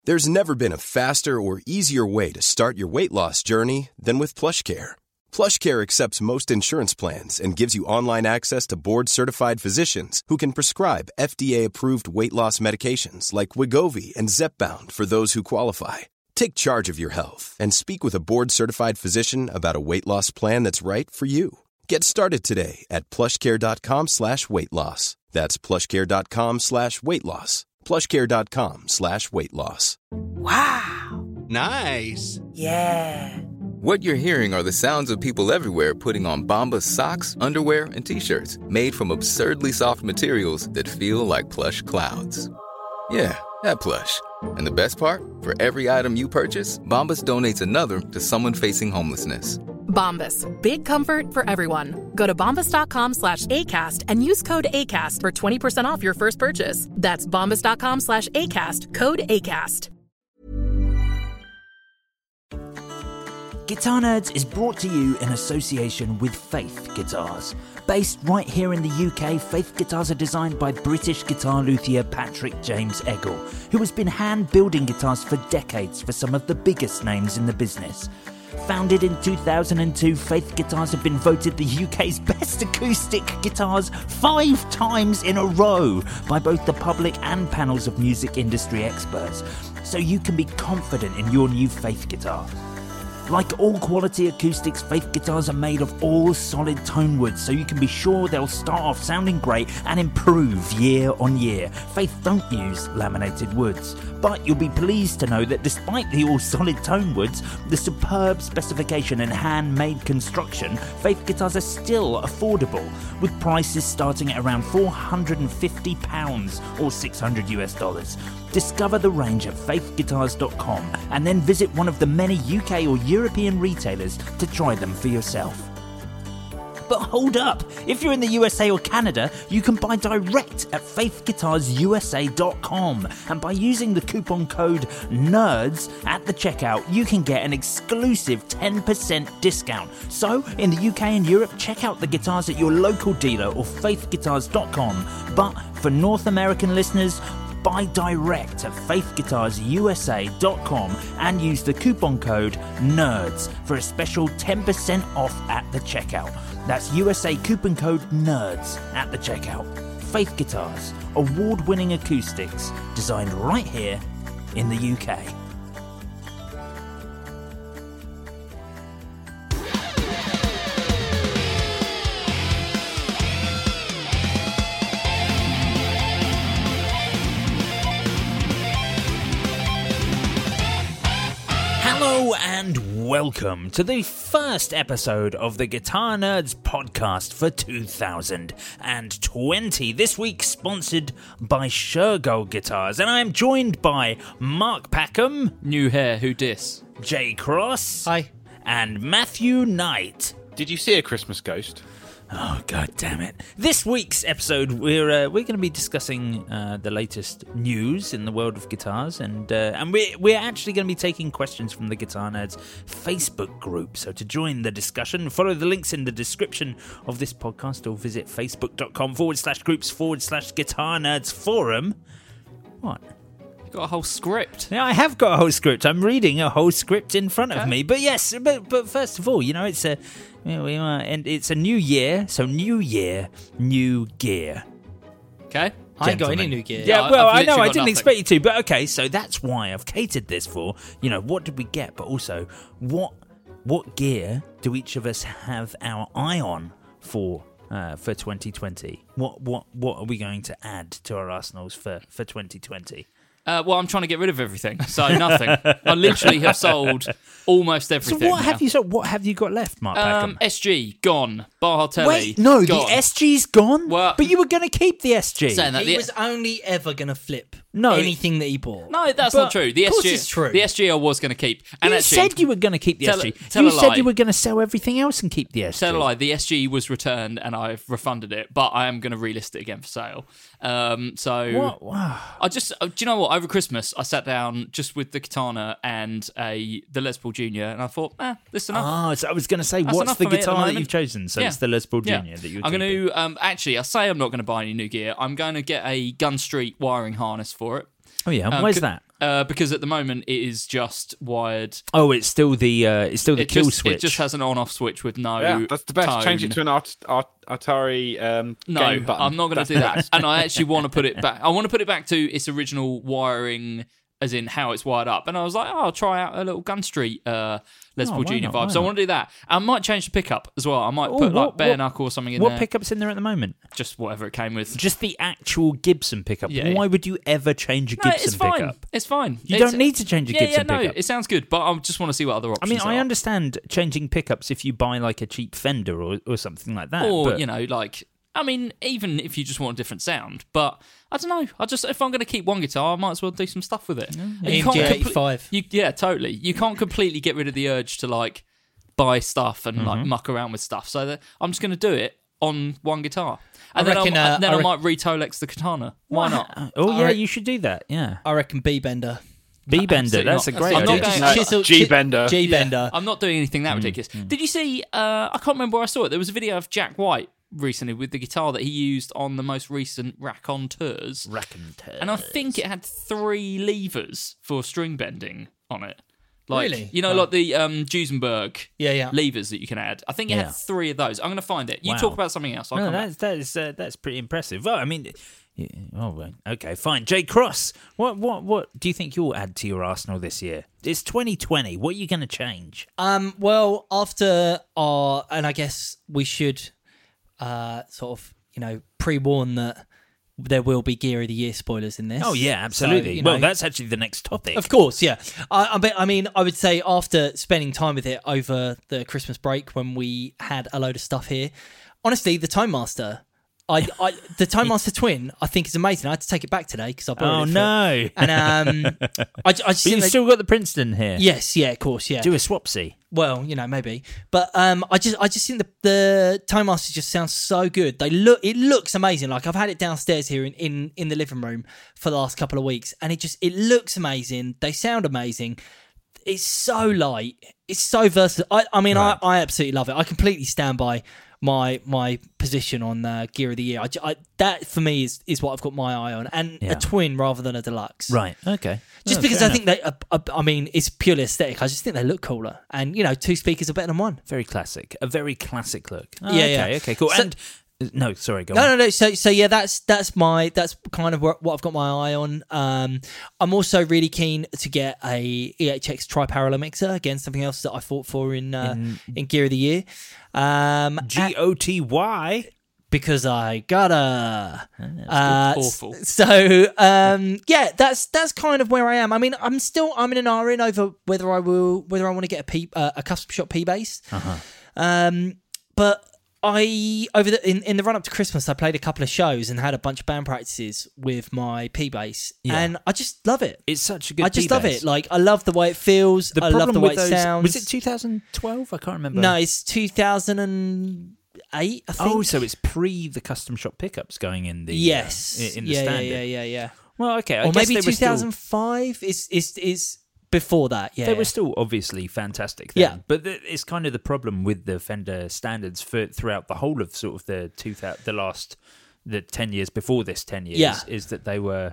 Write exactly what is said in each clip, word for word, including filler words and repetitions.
There's never been a faster or easier way to start your weight loss journey than with PlushCare. PlushCare accepts most insurance plans and gives you online access to board-certified physicians who can prescribe F D A-approved weight loss medications like Wegovy and Zepbound for those who qualify. Take charge of your health and speak with a board-certified physician about a weight loss plan that's right for you. Get started today at plushcare.com slash weight loss. That's plushcare.com slash weight loss. plushcare.com slash weight loss. Wow. Nice. Yeah. What you're hearing are the sounds of people everywhere putting on Bombas socks, underwear, and T-shirts made from absurdly soft materials that feel like plush clouds. Yeah, that plush. And the best part? For every item you purchase, Bombas donates another to someone facing homelessness. Bombas. Big comfort for everyone. Go to bombas.com slash ACAST and use code ACAST for twenty percent off your first purchase. That's bombas.com slash ACAST. Code ACAST. Guitar Nerds is brought to you in association with Faith Guitars. Based right here in the U K, Faith Guitars are designed by British guitar luthier Patrick James Eggle, who has been hand-building guitars for decades for some of the biggest names in the business. Founded in two thousand two, Faith Guitars have been voted the U K's best acoustic guitars five times in a row by both the public and panels of music industry experts, so you can be confident in your new Faith guitar. Like all quality acoustics, Faith guitars are made of all solid tone woods, so you can be sure they'll start off sounding great and improve year on year. Faith don't use laminated woods, but you'll be pleased to know that despite the all solid tone woods, the superb specification and handmade construction, Faith guitars are still affordable, with prices starting at around four hundred fifty pounds or six hundred US dollars. Discover the range at faith guitars dot com and then visit one of the many U K or European retailers to try them for yourself. But hold up, if you're in the U S A or Canada, you can buy direct at faith guitars U S A dot com, and by using the coupon code NERDS at the checkout, you can get an exclusive ten percent discount. So, in the U K and Europe, check out the guitars at your local dealer or faith guitars dot com, but for North American listeners, buy direct at faith guitars U S A dot com and use the coupon code NERDS for a special ten percent off at the checkout. That's U S A coupon code NERDS at the checkout. Faith Guitars, award-winning acoustics designed right here in the U K. Hello and welcome to the first episode of the Guitar Nerds podcast for two thousand twenty. This week sponsored by Shergold Guitars, and I am joined by Mark Packham. New hair, who dis? Jay Cross. Hi. And Matthew Knight. Did you see A Christmas Ghost? Oh, god damn it. This week's episode, we're uh, we're going to be discussing uh, the latest news in the world of guitars, and uh, and we're, we're actually going to be taking questions from the Guitar Nerds Facebook group. So to join the discussion, follow the links in the description of this podcast or visit facebook.com forward slash groups forward slash Guitar Nerds forum. What? You've got a whole script. Yeah, I have got a whole script. I'm reading a whole script in front okay. of me. But yes, but but first of all, you know, it's a we are, and it's a new year, so new year, new gear. Okay. I ain't got any new gear. Yeah, well, I've I know, I got didn't nothing. expect you to, but okay, so that's why I've catered this for. You know, what did we get? But also, what what gear do each of us have our eye on for uh, for twenty twenty? What what what are we going to add to our arsenals for for twenty twenty? Uh, well, I'm trying to get rid of everything, so nothing. I literally have sold almost everything. So what now. have you? So what have you got left, Mark Packham? Um, S G gone. Bartelli. Wait, no, gone. the S G's gone. Well, but you were going to keep the S G. Saying that, He the, was only ever going to flip No, anything that he bought. no, that's But- not true. The of course S G, it's true. The S G I was going to keep. And you actually, said you were going to keep the tell- S G. tell You a said lie. you were going to sell everything else and keep the S G. Tell a lie. The S G was returned, and I've refunded it, but I am going to relist it again for sale. Um, so What? Wow. I just, uh, do you know what? Over Christmas, I sat down just with the Katana and a the Les Paul Junior, and I thought, eh, this is enough. Ah, so I was going to say, That's what's enough the for me at the guitar that moment. you've chosen? So Yeah. it's the Les Paul Yeah. Junior that you're I'm going keeping. to um, actually. I say I'm not going to buy any new gear. I'm going to get a Gun Street wiring harness for it. Oh yeah, um, where's c- that? Uh, because at the moment it is just wired. Oh, it's still the uh, it's still the It kill just, switch. It just has an on-off switch with no. Yeah, that's the best. Tone. Change it to an Art- Art- Atari um, No, game button. I'm not going to do that. And I actually want to put it back. I want to put it back to its original wiring, as in how it's wired up. And I was like, oh, I'll try out a little Gun Street uh, Les Oh, Paul why Junior not? vibe. Why So I not? want to do that. I might change the pickup as well. I might Oh, put like what- bare what- knuckle or something in what there. pickup's in there at the moment? Just whatever it came with. Just the actual Gibson pickup. Yeah, Why yeah. would you ever change a No, Gibson it's fine. pickup? It's fine. You It's- don't need to change a yeah, Gibson yeah, no, pickup. it sounds good, but I just want to see what other I options mean, I are. understand changing pickups if you buy like a cheap Fender or, or something like that. Or, but you know, like, I mean, even if you just want a different sound. But I don't know. I just, if I'm going to keep one guitar, I might as well do some stuff with it. And you A M can't G comple- eighty-five. You, yeah, totally. You can't completely get rid of the urge to, like, buy stuff and, like, Mm-hmm. muck around with stuff. So that I'm just going to do it on one guitar. I And then, reckon, I'm, uh, then I I, rec- might re-Tolex the Katana. Why not? Oh I yeah, re- you should do that. Yeah, I reckon B-Bender. B Bender. Absolutely That's a not. great I'm not idea. going- No, Chisel- G-Bender. G-Bender. I'm not doing anything that Mm, ridiculous. Did you see, uh, I can't remember where I saw it. There was a video of Jack White recently with the guitar that he used on the most recent Raconteurs. Raconteurs. And I think it had three levers for string bending on it. Like, Really? you know, Oh. like the um, Duesenberg Yeah, yeah. levers that you can add. I think it Yeah. had three of those. I'm going to find it. You Wow. talk about something else. I'll No, come back. that's that is uh, that's pretty impressive. Well, I mean, yeah, oh, well, okay, fine. Jay Cross, what what what do you think you'll add to your arsenal this year? It's twenty twenty. What are you going to change? Um, well, after our, and I guess we should uh, sort of, you know, pre-warn that there will be Gear of the Year spoilers in this. Oh yeah, absolutely. So, you well, know- that's actually the next topic. Of course, yeah. I, I, bet, I mean, I would say after spending time with it over the Christmas break when we had a load of stuff here, honestly, the Time Master, I, I the Time Master Twin, I think is amazing. I had to take it back today because I borrowed Oh it. For, no! And um, I, I just But think you've they- still got the Princeton here. yes, yeah, of course, yeah. Do a swapsy. Well, you know, maybe, but um, I just, I just think the the Time Master just sounds so good. They look, it looks amazing. Like I've had it downstairs here in, in, in the living room for the last couple of weeks, and it just, it looks amazing. They sound amazing. It's so light. It's so versatile. I, I mean, Right. I, I absolutely love it. I completely stand by my my position on uh, Gear of the Year. I, ju- I, that for me is is what I've got my eye on, and Yeah. a twin rather than a deluxe. Right. Okay. Just Oh, because fair I think they, uh, uh, I mean, it's purely aesthetic. I just think they look cooler, and you know, two speakers are better than one. very classic. A very classic look. Oh, Yeah, okay, yeah. Okay. Cool. So- and uh, no, sorry. Go No, on. no, no. So, so yeah, that's that's my that's kind of what what I've got my eye on. Um, I'm also really keen to get a E H X tri-parallel mixer. Again, something else that I fought for in uh, in, In- Gear of the Year. Um, G O T Y. because I gotta. Uh, awful. So um, yeah, that's that's kind of where I am. I mean, I'm still I'm in an R in over whether I will whether I want to get a P uh, a custom shop P bass. Uh-huh. Um, but I over the in, in the run up to Christmas, I played a couple of shows and had a bunch of band practices with my P bass, Yeah. and I just love it. It's such a good. I just love P-bass. it. Like I love the way it feels. The I problem love the with way it those, sounds. Was it two thousand twelve? I can't remember. No, it's two thousand eight. I think. Oh, so it's pre the custom shop pickups going in the uh, yes. in the yeah, standard. yeah, yeah, yeah, yeah. Well, okay, I Or guess maybe they were two still- thousand five is is is before that. Yeah, They yeah. were still obviously fantastic then. Yeah. But the, it's kind of the problem with the Fender standards for throughout the whole of sort of the two thousand, the last the ten years before this ten years Yeah. is that they were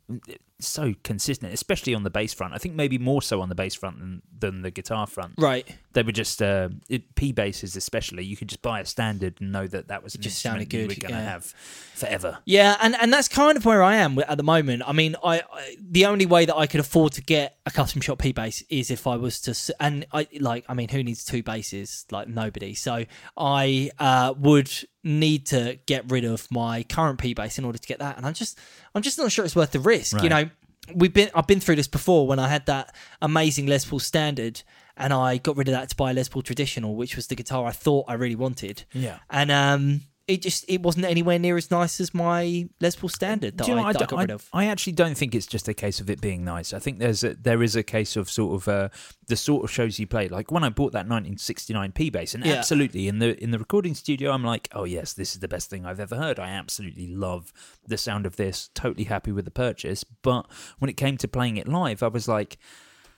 so consistent, especially on the bass front. I think maybe more so on the bass front than, than the guitar front. right. They were just uh, it, P basses, especially. You could just buy a standard and know that that was an just instrument sounded you good, were going to yeah. have forever. Yeah, and, and that's kind of where I am at the moment. I mean, I, I the only way that I could afford to get a custom shop P bass is if I was to, s- and I like, I mean, who needs two basses? Like nobody. So I uh, would need to get rid of my current P bass in order to get that, and I'm just, I'm just not sure it's worth the risk. You Right. know, we've been, I've been through this before when I had that amazing Les Paul Standard, and I got rid of that to buy a Les Paul Traditional, which was the guitar I thought I really wanted. Yeah. And um, it just it wasn't anywhere near as nice as my Les Paul Standard that, Do you know, I, that I d- got rid of. I actually don't think it's just a case of it being nice. I think there's a, there is a case of sort of uh, the sort of shows you play. Like when I bought that nineteen sixty-nine P bass, and Yeah. absolutely in the in the recording studio, I'm like, oh yes, this is the best thing I've ever heard. I absolutely love the sound of this. Totally happy with the purchase. But when it came to playing it live, I was like,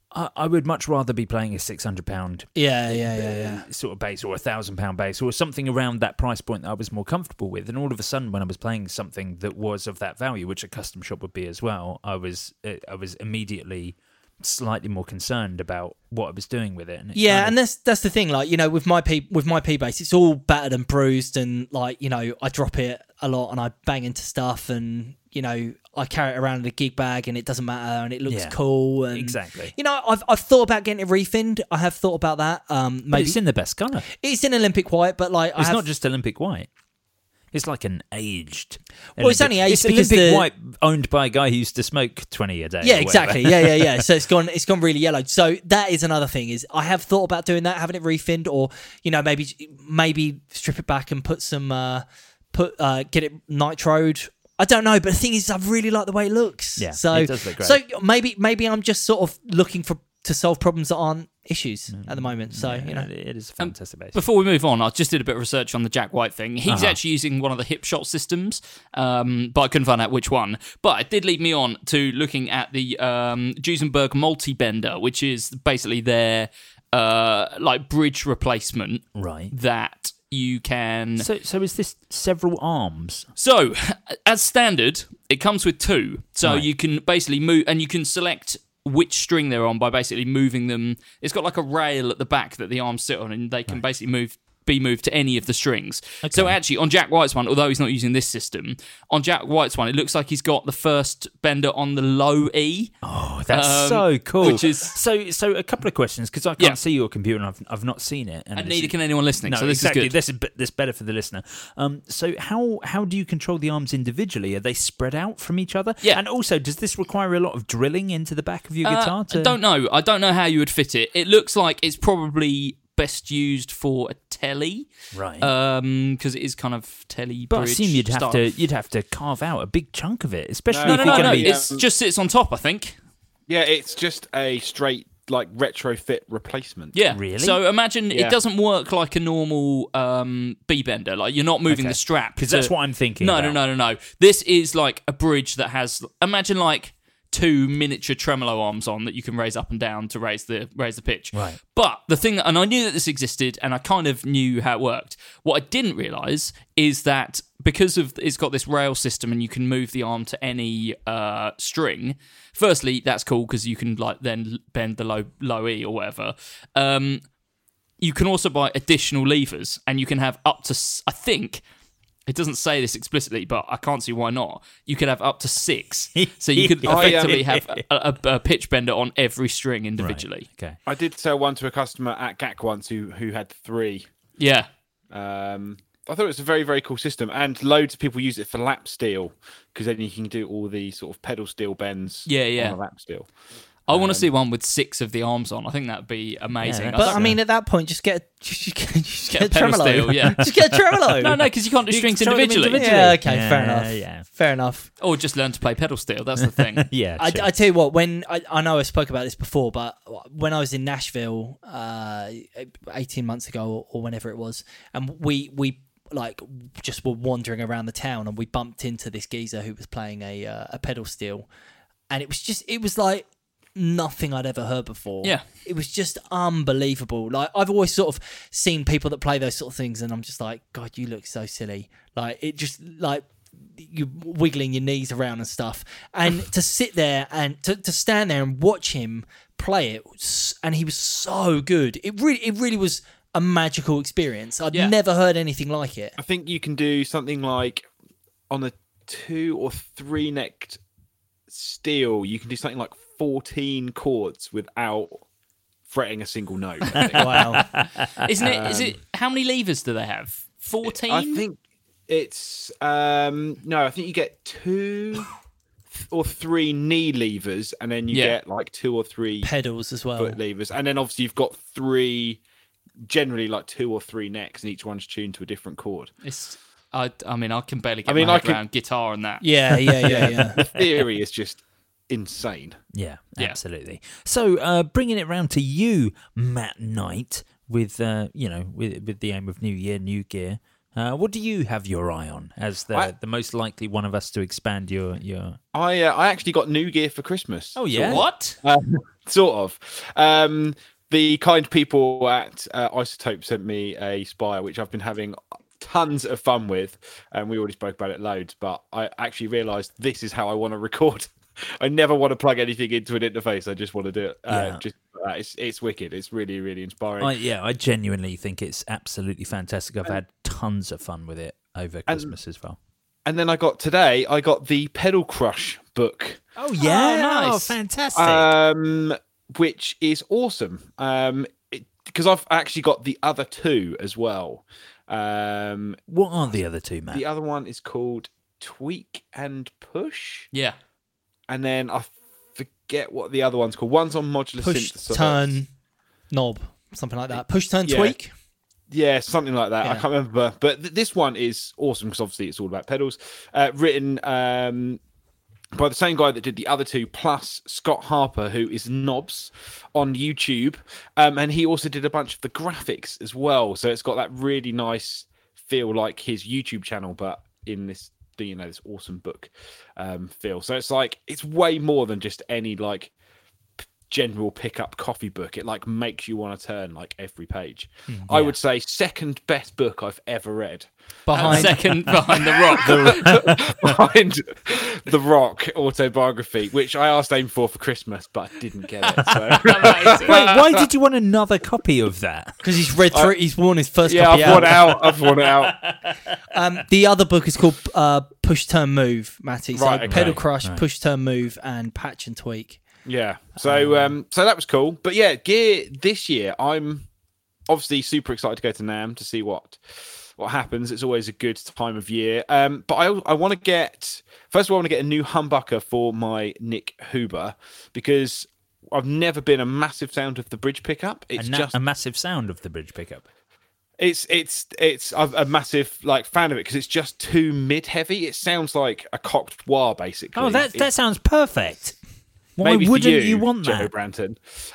I, I would much rather be playing a six hundred pound Yeah, yeah, yeah, yeah. sort of bass or a one thousand pound bass or something around that price point that I was more comfortable with. And all of a sudden, when I was playing something that was of that value, which a custom shop would be as well, I was uh, I was immediately slightly more concerned about what I was doing with it. And it Yeah, kind of- and that's that's the thing. Like, you know, with my P with my P bass, it's all battered and bruised, and like, you know, I drop it a lot and I bang into stuff, and you know, I carry it around in a gig bag, and it doesn't matter, and it looks Yeah, cool. And exactly. You know, I've I've thought about getting it refinned. I have thought about that. Um, But maybe it's in the best colour. it's in Olympic white, but like, I It's have, not just Olympic white. It's like an aged. Well, it's Olympic- only aged it's because Olympic the- white owned by a guy who used to smoke twenty a day. Yeah, or exactly. whatever. Yeah, yeah, yeah. So it's gone. It's gone really yellow. So that is another thing. Is I have thought about doing that, having it refinned, or you know, maybe maybe strip it back and put some uh, put uh, get it nitroed. I don't know, but the thing is, I really like the way it looks. Yeah, so it does look great. so maybe maybe I'm just sort of looking for to solve problems that aren't issues at the moment. So Yeah, you know, it is a fantastic bass. Before we move on, I just did a bit of research on the Jack White thing. He's Uh-huh. actually using one of the Hipshot systems, um, but I couldn't find out which one. But it did lead me on to looking at the um, Duesenberg Multibender, which is basically their uh, like bridge replacement Right. that you can. So, so is this several arms? So, as standard, it comes with two. So Right. you can basically move, and you can select which string they're on by basically moving them. It's got like a rail at the back that the arms sit on, and they can basically move be moved to any of the strings. So actually, on Jack White's one, although he's not using this system, on Jack White's one, it looks like he's got the first bender on the low E. Oh, that's Um, so cool. which is- so. So a couple of questions because I can't Yeah. see your computer and I've I've not seen it, And it's- neither can anyone listening, No, so this exactly. is good. This is be- this better for the listener. Um, so how how do you control the arms individually? Are they spread out from each other? Yeah. And also, does this require a lot of drilling into the back of your Uh, guitar? To... I don't know. I don't know how you would fit it. It looks like it's probably best used for a telly, Right. Um, because it is kind of telly. But I bridge assume you'd have stuff. to you'd have to carve out a big chunk of it, especially No, No, if no, you're no, going no. to be. It just sits on top, I think. Yeah, it's just a straight like retrofit replacement. Yeah. Really? So imagine Yeah. it doesn't work like a normal um, B bender. Like you're not moving Okay. the strap. Because to- that's what I'm thinking. No, about. no, no, no, no. This is like a bridge that has. Imagine like two miniature tremolo arms on that you can raise up and down to raise the raise the pitch. Right. But the thing, and I knew that this existed, and I kind of knew how it worked. What I didn't realise is that because of it's got this rail system, and you can move the arm to any uh, string. Firstly, that's cool because you can like then bend the low low E or whatever. Um, you can also buy additional levers, and you can have up to s- I think. It doesn't say this explicitly, but I can't see why not. You could have up to six. So you could I, um, effectively have a, a, a pitch bender on every string Right. individually. Okay. I did sell one to a customer at G A C once who who had three. Yeah. Um, I thought it was a very very cool system, and loads of people use it for lap steel because then you can do all the sort of pedal steel bends. Yeah, yeah. on a lap steel. I want to see one with six of the arms on. I think that'd be amazing. Yeah, I but don't- I mean, at that point, just get just get, just Get get, a a pedal tremolo. steel, yeah. just get a tremolo. no, no, because you can't do You strings control them individually. individually. Yeah, okay, Yeah, fair enough. yeah. Fair enough. Or just learn to play pedal steel. That's the thing. Yeah. I, sure. I tell you what, when I, I know I spoke about this before, but when I was in Nashville uh, eighteen months ago or, or whenever it was, and we we like just were wandering around the town, and we bumped into this geezer who was playing a uh, a pedal steel, and it was just it was like nothing I'd ever heard before. Yeah. It was just unbelievable. Like I've always sort of seen people that play those sort of things, and I'm just like, God, you look so silly. Like it just like you wiggling your knees around and stuff, and to sit there and to, to stand there and watch him play it, was- and he was so good. It really, it really was a magical experience. I'd Yeah. never heard anything like it. I think you can do something like on a two or three necked steel. You can do something like fourteen chords without fretting a single note. I think. Wow. Isn't it? Is it? How many levers do they have? Fourteen. I think it's um no. I think you get two or three knee levers, and then you Yeah. get like two or three Pedals as well. foot levers, and then obviously you've got three, generally like two or three necks, and each one's tuned to a different chord. It's. I. I mean, I can barely get I mean, my I head could- around guitar and that. Yeah, yeah, yeah, yeah. The theory is just insane. Yeah, Yeah. absolutely. So, uh, bringing it round to you, Matt Knight, with uh, you know, with with the aim of New Year, New Gear. Uh, what do you have your eye on as the I- the most likely one of us to expand your your? I uh, I actually got new gear for Christmas. Oh yeah, What? Um, sort of. Um, the kind people at uh, Isotope sent me a Spire, which I've been having tons of fun with, and we already spoke about it loads. But I actually realised this is how I want to record. I never want to plug anything into an interface. I just want to do it. Uh, Yeah. Just uh, it's it's wicked. It's really really inspiring. I, yeah, I genuinely think it's absolutely fantastic. I've had tons of fun with it over Christmas as well. And then I got today. I got the Pedal Crush book. Oh yeah, nice. oh, fantastic. Um, which is awesome. Um, because I've actually got the other two as well. Um, what are the other two, Matt? the other one is called Tweak and Push, Yeah. and then I forget what the other one's called. One's on modular Push, synthesizer. turn, knob, something like that. Push, turn, Yeah. tweak. Yeah, something like that. I Yeah. can't remember, but th- this one is awesome because obviously it's all about pedals. Uh, written um, by the same guy that did the other two, plus Scott Harper, who is Knobs on YouTube, um, and he also did a bunch of the graphics as well. So it's got that really nice feel, like his YouTube channel, but in this, you know, this awesome book um, feel. So it's like it's way more than just any like general pickup coffee book. It like makes you want to turn like every page. I would say second best book I've ever read. Behind Second behind the rock. Behind the Rock autobiography, which I asked Aim for for Christmas, but I didn't get it. So. Wait, why did you want another copy of that? because he's read through. He's worn his first yeah, copy I've worn it out. I've worn it out. Um, the other book is called uh, Push, Turn, Move, Matty. So Right, okay. Pedal Crush, Right. Push, Turn, Move, and Patch and Tweak. Yeah. So um so that was cool. But yeah, gear this year, I'm obviously super excited to go to NAMM to see what what happens. It's always a good time of year. Um but I I want to get first of all I want to get a new humbucker for my Nick Huber because I've never been a massive sound of the bridge pickup. It's a, na- just a massive sound of the bridge pickup. It's it's it's I'm a massive like fan of it because it's just too mid heavy. It sounds like a cocked wah basically. Oh, that It's- that sounds perfect. Why Maybe for wouldn't you, you, want Joe that? Branton?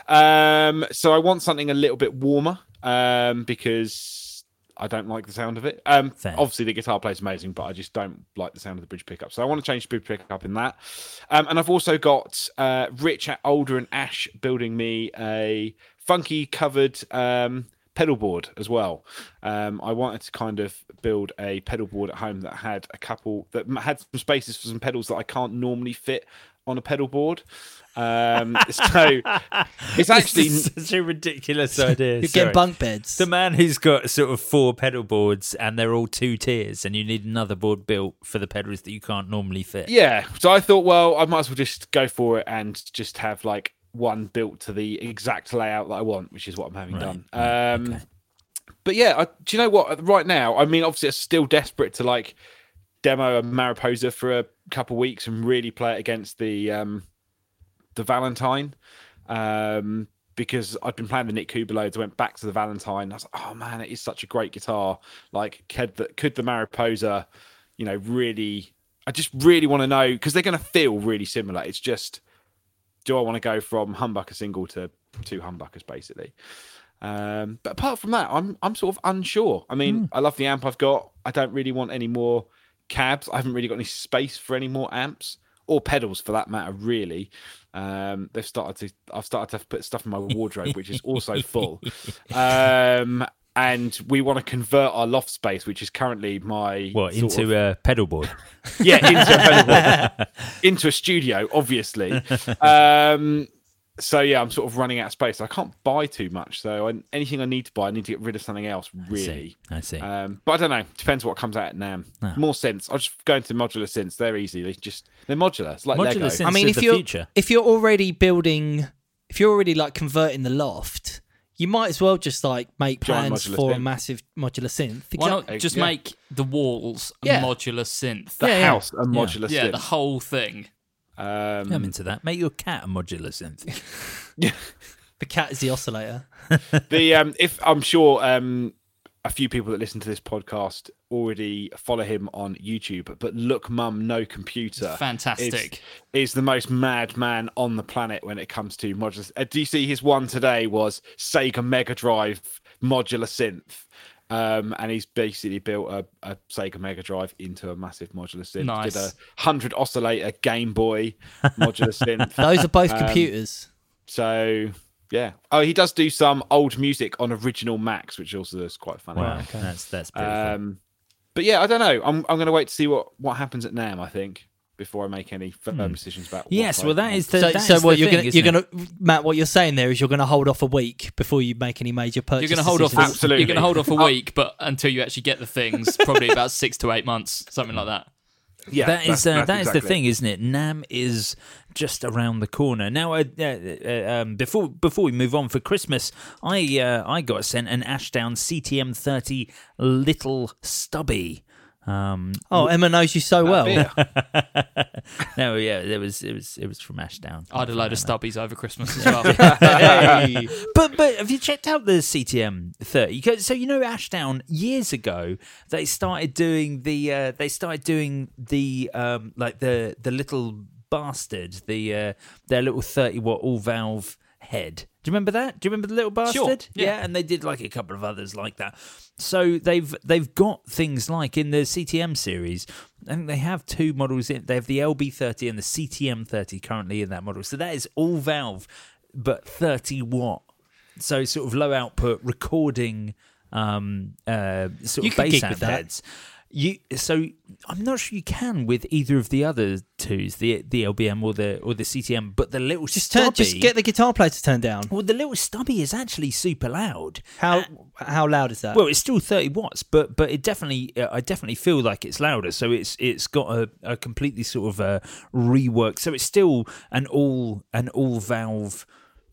Um, so I want something a little bit warmer um, because I don't like the sound of it. Um, Fair. obviously, the guitar plays amazing, but I just don't like the sound of the bridge pickup. So I want to change the bridge pickup in that. Um, and I've also got uh, Rich at Older and Ash building me a funky covered um, pedal board as well. Um, I wanted to kind of build a pedal board at home that had a couple that had some spaces for some pedals that I can't normally fit on a pedal board. Um, so it's actually This is such a ridiculous idea. You're sorry. getting bunk beds. The man who's got sort of four pedal boards and they're all two tiers, and you need another board built for the pedals that you can't normally fit. yeah. So I thought, well, I might as well just go for it and just have like one built to the exact layout that I want, which is what I'm having Right, done. right, Um, okay. But yeah, I, do you know what? Right now, I mean, obviously, I'm still desperate to like demo a Mariposa for a couple of weeks and really play it against the um, the Valentine. Um, because I'd been playing the Nick Huber loads, I went back to the Valentine. I was like, oh man, it is such a great guitar. Like, could the, could the Mariposa, you know, really? I just really want to know because they're going to feel really similar. It's just, do I want to go from humbucker single to two humbuckers basically? Um, but apart from that, I'm I'm sort of unsure. I mean, I love the amp I've got. I don't really want any more cabs. I haven't really got any space for any more amps or pedals for that matter. Really, um, they've started to. I've started to put stuff in my wardrobe, which is also full. Um, and we want to convert our loft space, which is currently my What, sort into of- a pedal board? yeah, into a pedal board, into a studio, obviously. Um, so yeah, I'm sort of running out of space. I can't buy too much, so I, anything I need to buy, I need to get rid of something else. Really, I see. Um, but I don't know. Depends what comes out at NAMM. Ah. More synths. I'll just go into modular synths. They're easy. They just they're modular. It's like Modular Lego. synths I mean, of if the you're future. if you're already building, if you're already like converting the loft, you might as well just like make Giant plans modular for a synth. massive modular synth. Why Exact- not just Yeah. make the walls a Yeah. modular synth? The Yeah, yeah. house a modular yeah, synth. the whole thing. Um, I'm into that. Make your cat a modular synth. The cat is the oscillator. the um, if I'm sure um, a few people that listen to this podcast already follow him on YouTube, but Look Mum No Computer Fantastic. is, is the most mad man on the planet when it comes to modular. Uh, do you see his one today was Sega Mega Drive modular synth? Um, and he's basically built a, a Sega Mega Drive into a massive modular synth. Nice. Did a hundred oscillator Game Boy modular synth. Those are both Um, computers. So yeah. Oh, he does do some old music on original Macs, which also is quite funny. Wow, okay. that's that's beautiful. Um, but yeah, I don't know. I'm I'm going to wait to see what what happens at NAMM. I think before I make any firm Hmm. decisions about. Yes, what well, I- that is the. So, that so is what the you're thing, gonna isn't you're it? gonna Matt? What you're saying there is you're gonna hold off a week before you make any major purchases. You're going to hold off. Absolutely. You're going to hold off a Oh. week, but until you actually get the things, probably about six to eight months, something like that. Yeah, that is that's- uh, that's that is exactly the thing, isn't it? NAMM is just around the corner. Now, uh, uh, uh, um, before before we move on for Christmas, I uh, I got sent an Ashdown C T M thirty Little Stubby. Um, Oh, Emma knows you so well. beer. no, yeah, it was it was it was from Ashdown. I had a load of stubbies over Christmas as well. Hey. But but have you checked out the C T M thirty? 'Cause- So you know Ashdown years ago they started doing the uh, they started doing the um, like the the little bastard the uh, their little thirty watt all valve head. Do you remember that? Do you remember the little bastard? Sure, yeah. and they did like a couple of others like that. So they've they've got things like in the C T M series. I think they have two models in. They have the L B thirty and the C T M thirty currently in that model. So that is all valve, but thirty watt. So sort of low output recording, um, uh, sort You of could bass gig amp with that. heads. You so I'm not sure you can with either of the other twos, the the L B M or the or the C T M, but the little Just stubby. turn, just get the guitar player to turn down. well, the little stubby is actually super loud. How how loud is that? Well, it's still thirty watts, but but it definitely, uh, I definitely feel like it's louder. So it's it's got a, a completely sort of uh, rework. So it's still an all an all valve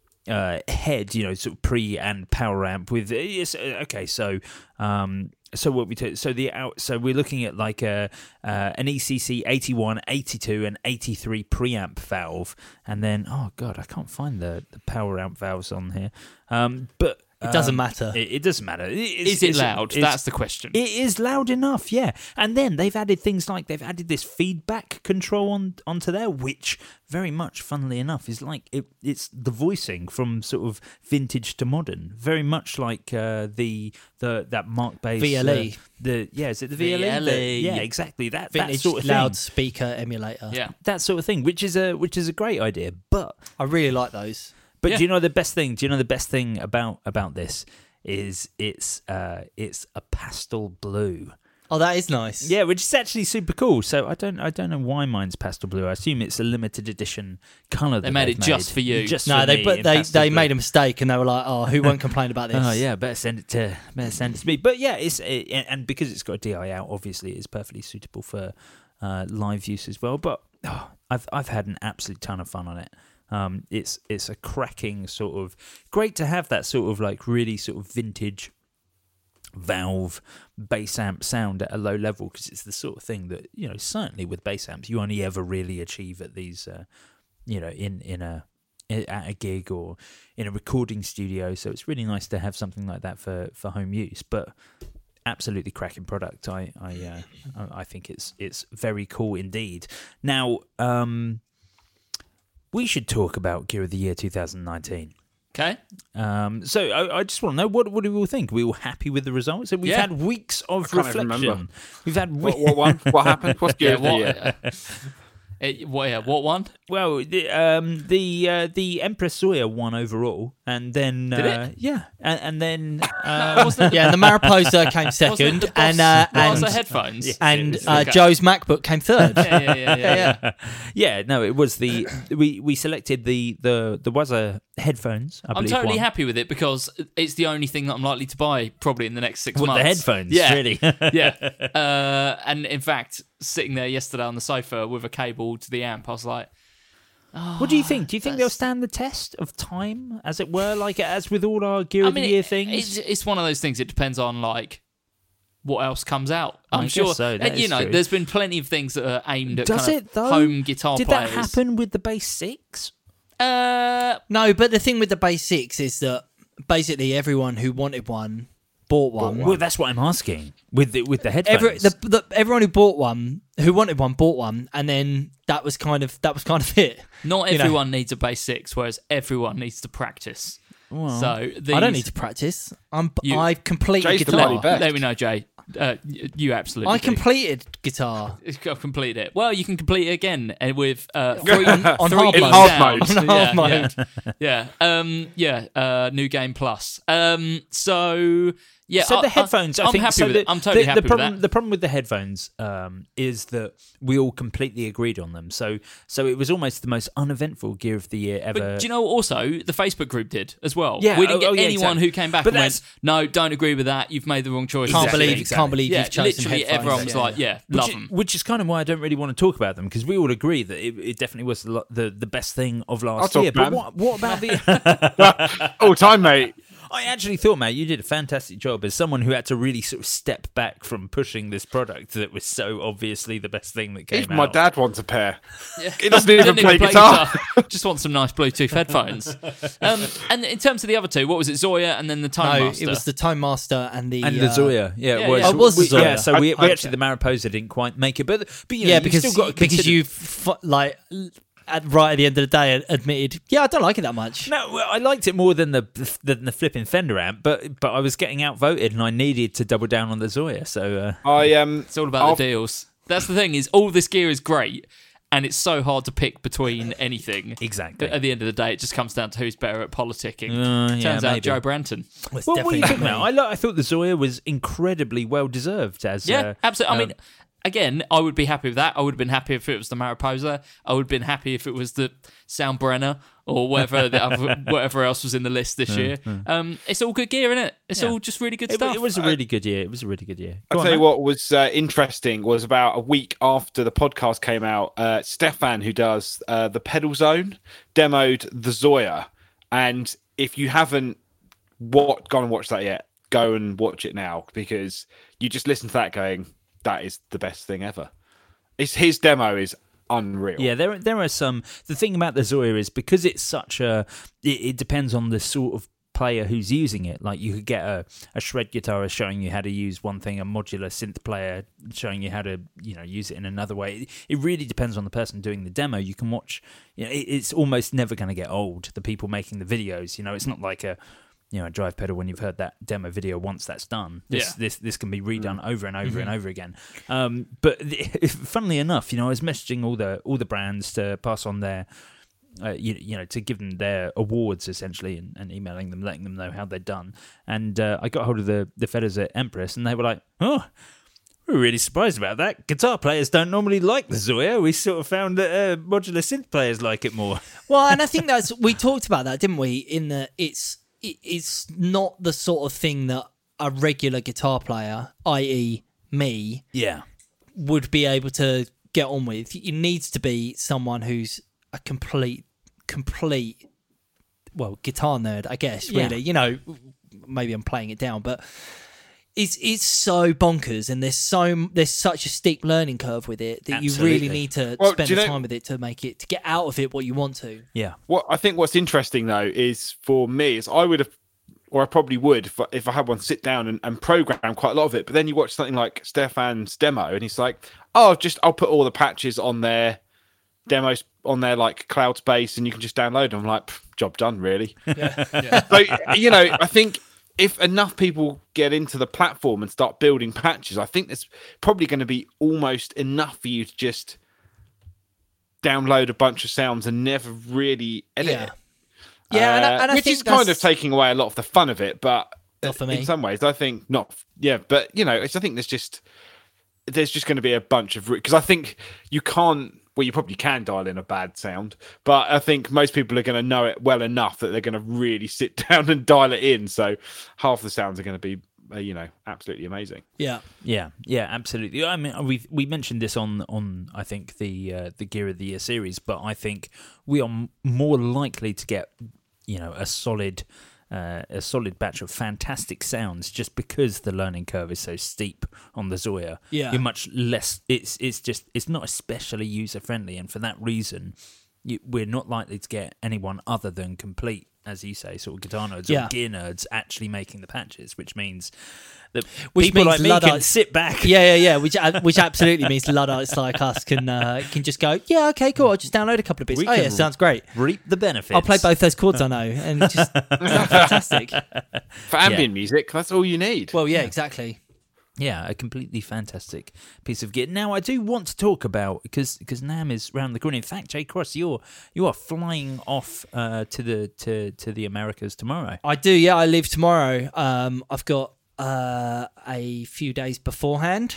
uh, head, you know, sort of pre and power amp with. Yes, okay, so um, so what we t- so the out so we're looking at like a uh, an E C C eighty-one, eighty-two, and eighty-three preamp valve, and then oh god, I can't find the the power amp valves on here, um, but. It doesn't Um, matter. It, it doesn't matter. It- it's- Is it it's- loud? it's- That's the question. It is loud enough, yeah. And then they've added things like they've added this feedback control on onto there, which very much, funnily enough, is like it, it's the voicing from sort of vintage to modern, very much like uh, the the that Mark Bass V L E. Uh, the yeah, is it the V L E? V L E. The- yeah, exactly. That that Vintage sort of thing. loudspeaker emulator. Yeah. That sort of thing, which is a which is a great idea, but. I really like those. But Yeah. do you know the best thing? Do you know the best thing about about this is it's uh it's a pastel blue. Oh, that is nice. Yeah, which is actually super cool. So I don't I don't know why mine's pastel blue. I assume it's a limited edition color. They that made they've it just for you. Just No, for they me but in they pastel they blue. made a mistake and they were like, oh, who won't complain about this? Oh yeah, better send it to better send it to me. But yeah, it's it, and because it's got a D I out, obviously it's perfectly suitable for uh, live use as well. But oh, I've I've had an absolute ton of fun on it. Um, it's it's a cracking sort of great to have that sort of like really sort of vintage valve bass amp sound at a low level, because it's the sort of thing that, you know, certainly with bass amps you only ever really achieve at these uh, you know in in a at a gig or in a recording studio. So it's really nice to have something like that for for home use. But absolutely cracking product. I I uh, I think it's it's very cool indeed. Now um we should talk about Gear of the Year twenty nineteen. Okay. Um, so I, I just want to know, what what do we all think? Are we all happy with the results? We've Yeah. had weeks of can't even reflection. remember. We've had we- What, what one? What happened? What's Yeah. Gear of the What? Year? uh, it- what? Yeah. What one? well, the um, the uh, the Empress Sawyer won overall, and then Did uh, it? yeah, and, and then uh, Wasn't it? Yeah, and the Mariposa came Wasn't it second, the Boss- and uh, Boss and headphones. and It was- uh, okay. Joe's MacBook came third. Yeah, yeah, yeah, yeah, yeah. yeah, no, it was the we we selected the the the Waza headphones. I I'm believe totally won. happy with it because it's the only thing that I'm likely to buy probably in the next six With months. the headphones, yeah, really. yeah. Uh, and in fact, sitting there yesterday on the sofa with a cable to the amp, I was like, What do you think? Do you think they'll that's- stand the test of time, as it were, like as with all our Gear I of mean, the Year it- things? It's, it's one of those things. It depends on like what else comes out. I I'm guess sure. so, that and, you is know, true. there's been plenty of things that are aimed at Does kind it of though? home guitar Did players. that happen with the Bass Six? Uh, No, but the thing with the Bass Six is that basically everyone who wanted one bought one. Well, that's what I'm asking. With the, with the headphones. Every, the, the, everyone who bought one, who wanted one, bought one, and then that was kind of that was kind of it. not You know. everyone needs a bass six, whereas everyone needs to practice. Well, so these, I don't need to practice. I'm. You- I've completed Jay's the guitar. bloody best. Let me know, Jay. Uh, y- you absolutely. I do. completed guitar. I've completed it. Well, you can complete it again uh, with uh, three, on three hard new mode. Hard sounds. mode. On yeah, hard yeah, yeah. Um, yeah. Uh, new game plus. Um, so yeah. So I- the headphones, I, I'm think, happy so with the, it. I'm totally the, happy the problem, with that. The problem with the headphones um, is that we all completely agreed on them. So, so it was almost the most uneventful Gear of the Year ever. But do you know what also the Facebook group did as well? Yeah, we didn't oh, get oh, yeah, anyone exactly. who came back But and went, that's- "No, don't agree with that. You've made the wrong choice." Can't Exactly, believe. exactly. Can't believe Yeah, you've chosen literally headphones. everyone was Yeah. like, "Yeah, Which, love i- them." which is kind of why I don't really want to talk about them, because we all agree that it, it definitely was the, the the best thing of I'll last talk year. But about what, what about the? All time, mate. I actually thought, mate, you did a fantastic job as someone who had to really sort of step back from pushing this product that was so obviously the best thing that came Even out. my dad wants a pair. Yeah. He doesn't even Didn't play guitar. Just want some nice Bluetooth headphones. Um, and in terms of the other two, what was it? Zoya and then the Tone No, Master. it was the Tone Master and the And the uh, Zoya, yeah, yeah, it was. yeah. Oh, it was the We- Zoya. Yeah, so we, I- we I- actually the Mariposa didn't quite make it, but but you know, yeah, you've because still got to because consider- you f- like at, right at the end of the day admitted, yeah, I don't like it that much. No, well, I liked it more than the than the flipping Fender amp, but but I was getting outvoted and I needed to double down on the Zoya. So uh, I um, It's all about I'll- the deals. That's the thing, is all this gear is great, and it's so hard to pick between anything. Exactly. But at the end of the day, it just comes down to who's better at politicking. Uh, yeah, Turns out maybe. Joe Branton. It's well, what are you definitely talking not about? me. I, lo- I thought the Zoya was incredibly well deserved as Yeah, uh, absolutely. I um, mean, again, I would be happy with that. I would have been happy if it was the Mariposa. I would have been happy if it was the Soundbrenner or whatever the other, whatever else was in the list this year. Um, it's all good gear, isn't it? It's Yeah. all just really good it, stuff. it was a really good year. It was a really good year. Go I'll on, tell you man. what was uh, interesting was about a week after the podcast came out, uh, Stefan, who does uh, the Pedal Zone, demoed the Zoya. And if you haven't what, gone and watched that yet, go and watch it now, because you just listen to that going, that is the best thing ever. It's, his demo is unreal. Yeah, there there are some. The thing about the Zoya is because it's such a. It, it depends on the sort of player who's using it. Like you could get a, a shred guitarist showing you how to use one thing, a modular synth player showing you how to you know use it in another way. It, it really depends on the person doing the demo. You can watch. You know, it, it's almost never going to get old. The people making the videos. You know, it's not like a. You know, a drive pedal, when you've heard that demo video once, that's done. This Yeah. this this can be redone over and over Mm-hmm. and over again. Um, but funnily enough, you know, I was messaging all the all the brands to pass on their, uh, you, you know, to give them their awards essentially, and, and emailing them, letting them know how they're done. And uh, I got hold of the the fellas at Empress, and they were like, "Oh, we're really surprised about that. Guitar players don't normally like the Zoya. We sort of found that uh, modular synth players like it more." Well, and I think that's we talked about that, didn't we? In the it's it, it's not the sort of thing that a regular guitar player, that is, me, Yeah. would be able to get on with. It needs to be someone who's a complete, complete, well, guitar nerd, I guess. Yeah. Really, you know, maybe I'm playing it down, but it's it's so bonkers, and there's so there's such a steep learning curve with it that you really Absolutely. need to Well, spend do the you know- time with it to make it to get out of it what you want to. Yeah. What I think what's interesting though is for me is I would have, or I probably would, if I, if I had one, sit down and, and program quite a lot of it. But then you watch something like Stefan's demo, and he's like, "Oh, just I'll put all the patches on their demos on their like cloud space, and you can just download them." I'm like, job done, really. Yeah. So you know, I think if enough people get into the platform and start building patches, I think there's probably going to be almost enough for you to just download a bunch of sounds and never really edit Yeah. it. Yeah, and I- Uh, and I which think is kind of that's- taking away a lot of the fun of it, but Not for me. in some ways, I think not. Yeah, but you know, it's, I think there's just there's just going to be a bunch of because I think you can't. Well, you probably can dial in a bad sound, but I think most people are going to know it well enough that they're going to really sit down and dial it in. So half the sounds are going to be, uh, you know, absolutely amazing. Yeah. Yeah, yeah, absolutely. I mean, we we mentioned this on on I think the uh, the Gear of the Year series, but I think we are m- more likely to get you know a solid uh, a solid batch of fantastic sounds just because the learning curve is so steep on the Zoya. Yeah. You're much less. It's it's just it's not especially user friendly, and for that reason, you, we're not likely to get anyone other than complete, as you say, sort of guitar nerds Yeah. or gear nerds actually making the patches, which means that Which people means like me can Luddites- sit back. Yeah, yeah, yeah. Which uh, which absolutely means Luddites like us can uh, can just go, yeah, okay, cool. I'll just download a couple of bits. We Oh yeah, can sounds great. Reap the benefits. I'll play both those chords I know, and it's just fantastic. For ambient music, that's all you need. Well, yeah, exactly. Yeah, a completely fantastic piece of gear. Now, I do want to talk about because because NAMM is round the corner. In fact, Jay Cross, you're you are flying off uh, to the to, to the Americas tomorrow. I do, yeah. I leave tomorrow. Um, I've got uh, a few days beforehand,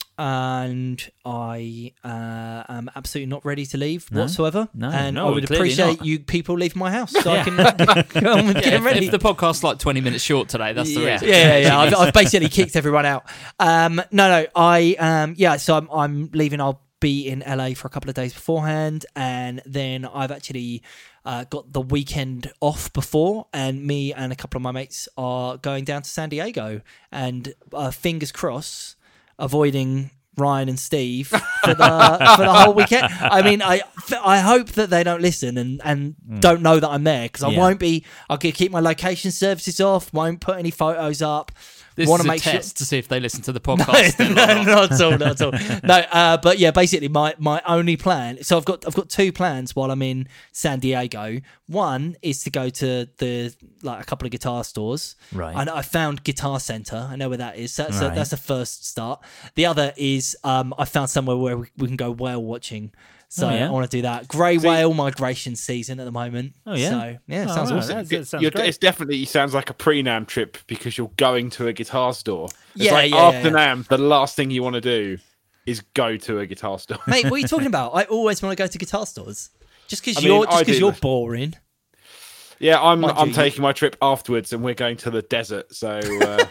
and I uh, am absolutely not ready to leave No? whatsoever. No, and no, I would clearly appreciate not. you people leaving my house so Yeah. I can go on with Yeah, getting if, ready. if the podcast's like twenty minutes short today, that's the Yeah. reason. yeah, yeah, yeah. I've, I've basically kicked everyone out. Um, no, no. I um, yeah. So I'm I'm leaving. I'll be in L A for a couple of days beforehand, and then I've actually uh, got the weekend off before, and me and a couple of my mates are going down to San Diego, and uh, fingers crossed, avoiding Ryan and Steve for the for the whole weekend. I mean, I I hope that they don't listen and, and don't know that I'm there, because I Yeah. won't be. I'll keep my location services off. Won't put any photos up. This Want is to a make test sure. to see if they listen to the podcast. still or no, not. not at all, not at all. No, uh, but yeah, basically my, my only plan. So I've got I've got two plans while I'm in San Diego. One is to go to the like a couple of guitar stores. Right. And I found Guitar Center. I know where that is. So that's, Right. a, that's the first start. The other is um, I found somewhere where we, we can go whale watching. So Oh, yeah? I want to do that. Grey whale migration season at the moment. Oh, yeah? So yeah, Oh, sounds right, awesome. that- that sounds You're, great. it's definitely sounds like a pre-NAMM trip because you're going to a guitar store. It's Yeah, like yeah, after yeah, NAMM, the last thing you want to do is go to a guitar store. Mate, what are you talking about? I always want to go to guitar stores. Just because I mean, you're just I because do. you're boring. Yeah, I'm Mind I'm you, taking my trip afterwards, and we're going to the desert, so uh,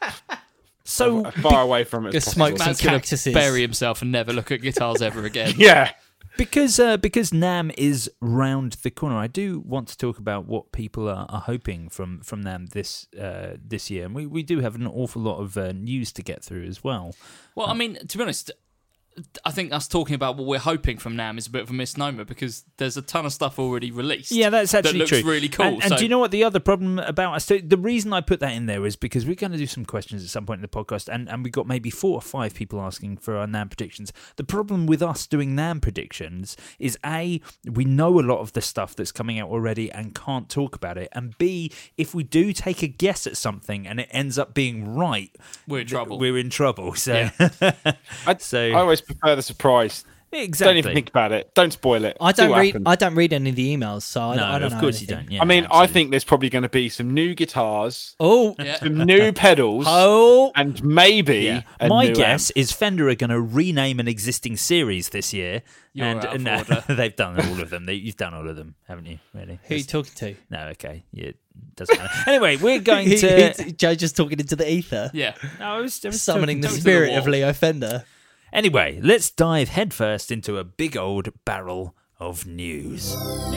So as far away from it Go as smoke possible. some Man's gonna cactuses. bury himself and never look at guitars ever again. Yeah, because uh, because NAMM is round the corner, I do want to talk about what people are, are hoping from from NAMM this uh, this year, and we, we do have an awful lot of uh, news to get through as well. Well, I mean, to be honest, I think us talking about what we're hoping from NAMM is a bit of a misnomer because there's a ton of stuff already released. Yeah, that's actually that looks true. really cool. And, and so, do you know what the other problem about us? So the reason I put that in there is because we're going to do some questions at some point in the podcast, and, and we got maybe four or five people asking for our NAMM predictions. The problem with us doing NAMM predictions is A, we know a lot of the stuff that's coming out already and can't talk about it, and B, if we do take a guess at something and it ends up being right, we're in trouble. we're in trouble. So, I, so I always prefer the surprise. exactly. Don't even think about it. Don't spoil it. I See don't what read. happens. I don't read any of the emails, so I, no, I don't of know course you anything. don't. Yeah, I mean, I absolutely. think there's probably going to be some new guitars, Oh, Yeah. some new pedals, oh, and maybe Yeah. a My new guess amp. is Fender are going to rename an existing series this year, You're and, out of and order. they've done all of them. They, you've done all of them, haven't you? Really? who are you talking to? No, okay. Yeah, it doesn't matter. Anyway, we're going to. Joe just talking into the ether, yeah. No, I was, I was summoning the talking to- spirit wall. of Leo Fender. Anyway, let's dive headfirst into a big old barrel of news.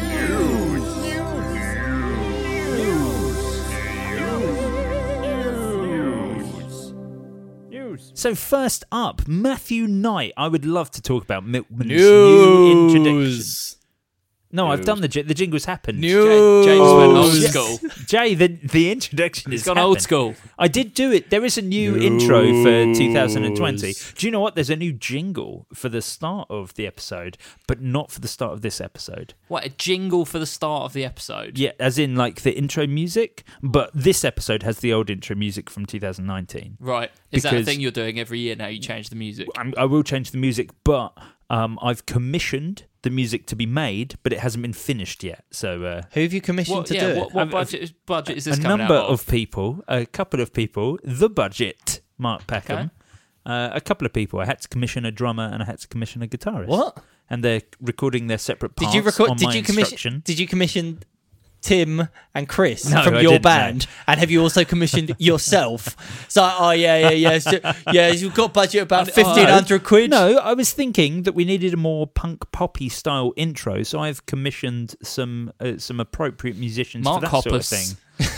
So first up, Matthew Knight. I would love to talk about Milkman's new introduction. No, I've done the j- the jingles happened. Jay, Jay just went old News. school. Jay, the the introduction He's is gone old happened. school. I did do it. There is a new intro for two thousand twenty. Do you know what? There's a new jingle for the start of the episode, but not for the start of this episode. What, a jingle for the start of the episode? Yeah, as in like the intro music, but this episode has the old intro music from two thousand nineteen. Right. Is that a Because- thing you're doing every year now? You change the music? I'm, I will change the music, but um, I've commissioned the music to be made, but it hasn't been finished yet. So uh, Who have you commissioned What, to yeah, do what, it? what I've- budget, is, budget is this a coming number out of people, a couple of people, the budget, Mark Peckham, Okay. uh, a couple of people. I had to commission a drummer and I had to commission a guitarist. What? And they're recording their separate parts Did you record? on Did my you commission? instruction. Did you commission Tim and Chris No, from I your didn't, band? And have you also commissioned yourself? So, oh yeah, yeah, yeah, so, yeah. You've got budget about Oh, fifteen hundred quid. No, I was thinking that we needed a more punk poppy style intro, so I've commissioned some uh, some appropriate musicians Mark for that Hoppus. sort of thing.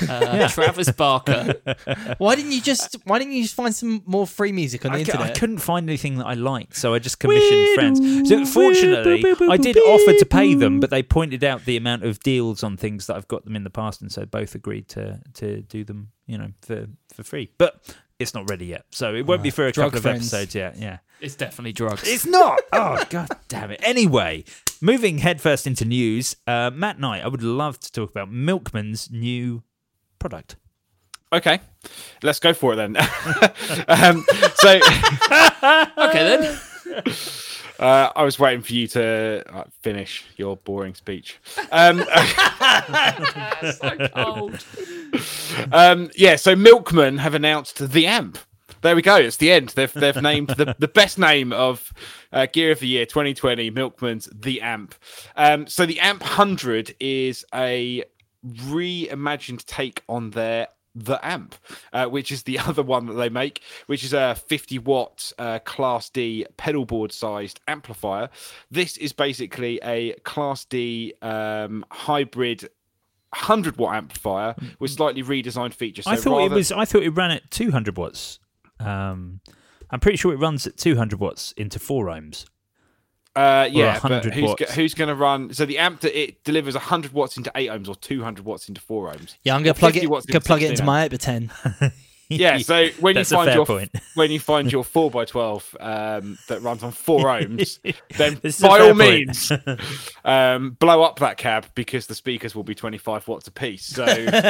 Uh, Travis Barker. Why didn't you just Why didn't you just find some more free music on the I, c- internet? I couldn't find anything that I liked, so I just commissioned friends. So fortunately, I did offer to pay them, but they pointed out the amount of deals on things that I've got them in the past, and so both agreed to to do them, you know, for, for free. But it's not ready yet, so it won't be for a drug couple of friends. episodes yet. Yeah, It's definitely drugs. it's not. Oh god damn it! Anyway, moving headfirst into news, uh, Matt Knight, I would love to talk about Milkman's new product. Okay, let's go for it then. um, so, Okay then. uh, I was waiting for you to uh, finish your boring speech. Um, So cold. um, yeah, so Milkman have announced the amp. There we go. It's the end. They've they've named the, the best name of uh, Gear of the Year twenty twenty. Milkman's the amp. Um, so the Amp one hundred is a reimagined take on their the amp, uh, which is the other one that they make, which is a fifty watt uh, Class D pedal board sized amplifier. This is basically a Class D um, hybrid one hundred watt amplifier with slightly redesigned features. So I thought rather... it was. I thought it ran at two hundred watts. Um, I'm pretty sure it runs at two hundred watts into four ohms. Uh, yeah, one hundred but who's, watts. go- who's going to run? So the amp that it delivers one hundred watts into eight ohms or two hundred watts into four ohms. yeah, I'm gonna Or plug fifty it. watts Gonna into plug it into sixteen my eight by ten. Yeah, so when you That's a find fair your point. when you find your four by twelve um, that runs on four ohms, then This is a by fair all point. means um, blow up that cab because the speakers will be twenty-five watts a piece. So,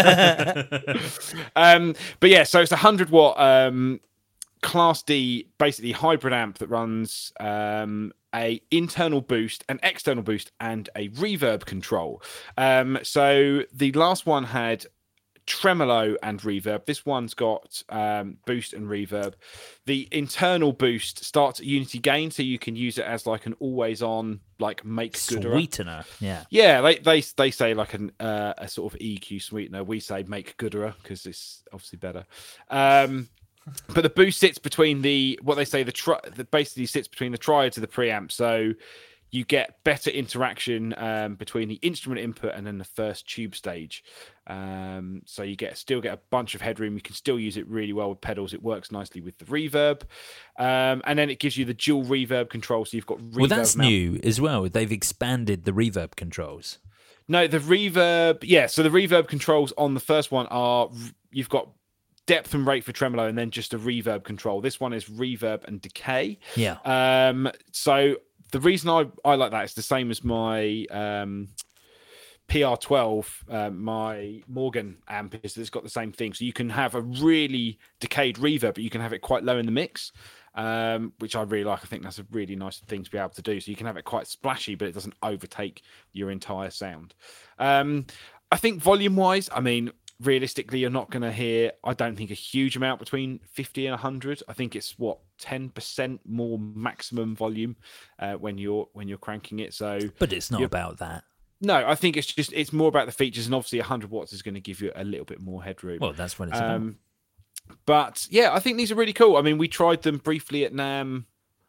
um, but yeah, so it's a hundred watt um, Class D, basically hybrid amp that runs um, a internal boost, an external boost, and a reverb control. Um, so the last one had tremolo and reverb. This one's got um, boost and reverb. The internal boost starts at unity gain, so you can use it as like an always on, like make gooder. Sweetener. Yeah. Yeah, they they they say like an uh, a sort of E Q sweetener. We say make gooder because it's obviously better. Um, but the boost sits between the what they say the tri- that basically sits between the triads of the preamp, so you get better interaction um, between the instrument input and then the first tube stage. Um, so you get still get a bunch of headroom. You can still use it really well with pedals. It works nicely with the reverb, um, and then it gives you the dual reverb control. So you've got reverb. Well, that's mount- new as well. They've expanded the reverb controls. No, the reverb. Yeah, so the reverb controls on the first one are you've got depth and rate for tremolo, and then just a reverb control. This one is reverb and decay. Yeah. Um. So the reason I, I like that is the same as my um, P R twelve, uh, my Morgan amp is that it's got the same thing. So you can have a really decayed reverb, but you can have it quite low in the mix, um, which I really like. I think that's a really nice thing to be able to do. So you can have it quite splashy, but it doesn't overtake your entire sound. Um, I think volume-wise, I mean, realistically, you're not going to hear, I don't think, a huge amount between fifty and one hundred. I think it's, what, ten percent more maximum volume uh, when you're when you're cranking it. So, But it's not you're- about that. No, I think it's just, it's more about the features, and obviously one hundred watts is going to give you a little bit more headroom. Well, that's what it's about. Um, but, yeah, I think these are really cool. I mean, we tried them briefly at NAMM.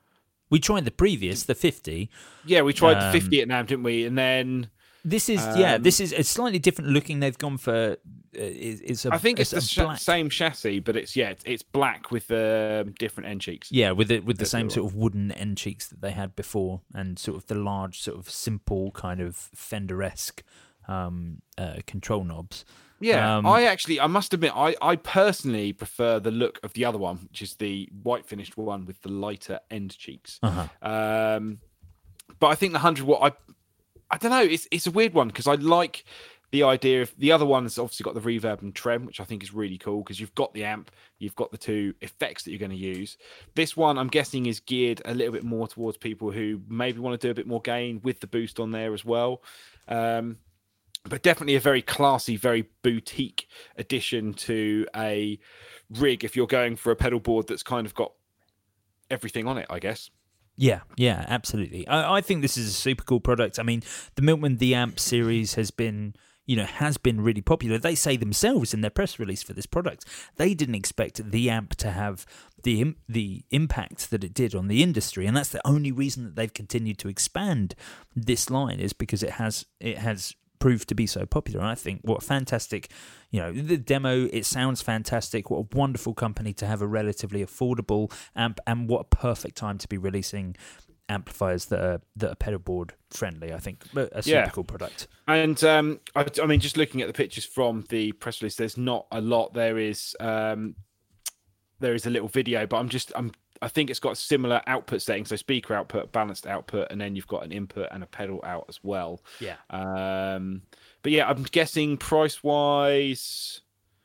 We tried the previous, the fifty. Yeah, we tried Um, the fifty at NAMM, didn't we? And then... This is yeah. Um, This is it's slightly different looking. They've gone for uh, it's, it's a I think it's, it's the a sh- black. same chassis, but it's, yeah, it's, it's black with um, different end cheeks. Yeah, with it with the That's same the sort of wooden end cheeks that they had before, and sort of the large, sort of simple kind of Fender-esque um, uh, control knobs. Yeah, Um, I actually, I must admit, I, I personally prefer the look of the other one, which is the white finished one with the lighter end cheeks. Uh-huh. Um, but I think the one hundred watt, I, I don't know, it's it's a weird one because I like the idea of the other one's obviously got the reverb and trem, which I think is really cool because you've got the amp, you've got the two effects that you're going to use. This one, I'm guessing, is geared a little bit more towards people who maybe want to do a bit more gain with the boost on there as well. Um, but definitely a very classy, very boutique addition to a rig if you're going for a pedal board that's kind of got everything on it, I guess. Yeah, yeah, absolutely. I, I think this is a super cool product. I mean, the Milkman The Amp series has been, you know, has been really popular. They say themselves in their press release for this product, they didn't expect the amp to have the im- the impact that it did on the industry, and that's the only reason that they've continued to expand this line is because it has it has proved to be so popular. And I think what a fantastic, you know, the demo, it sounds fantastic. What a wonderful company to have a relatively affordable amp, and what a perfect time to be releasing amplifiers that are that are pedal board friendly. I think a super Yeah. cool product. And um, I, I mean, just looking at the pictures from the press release, there's not a lot. There is um, there is a little video, but I'm just I'm I think it's got similar output settings, so speaker output, balanced output, and then you've got an input and a pedal out as well. Yeah. Um, but yeah, I'm guessing price wise,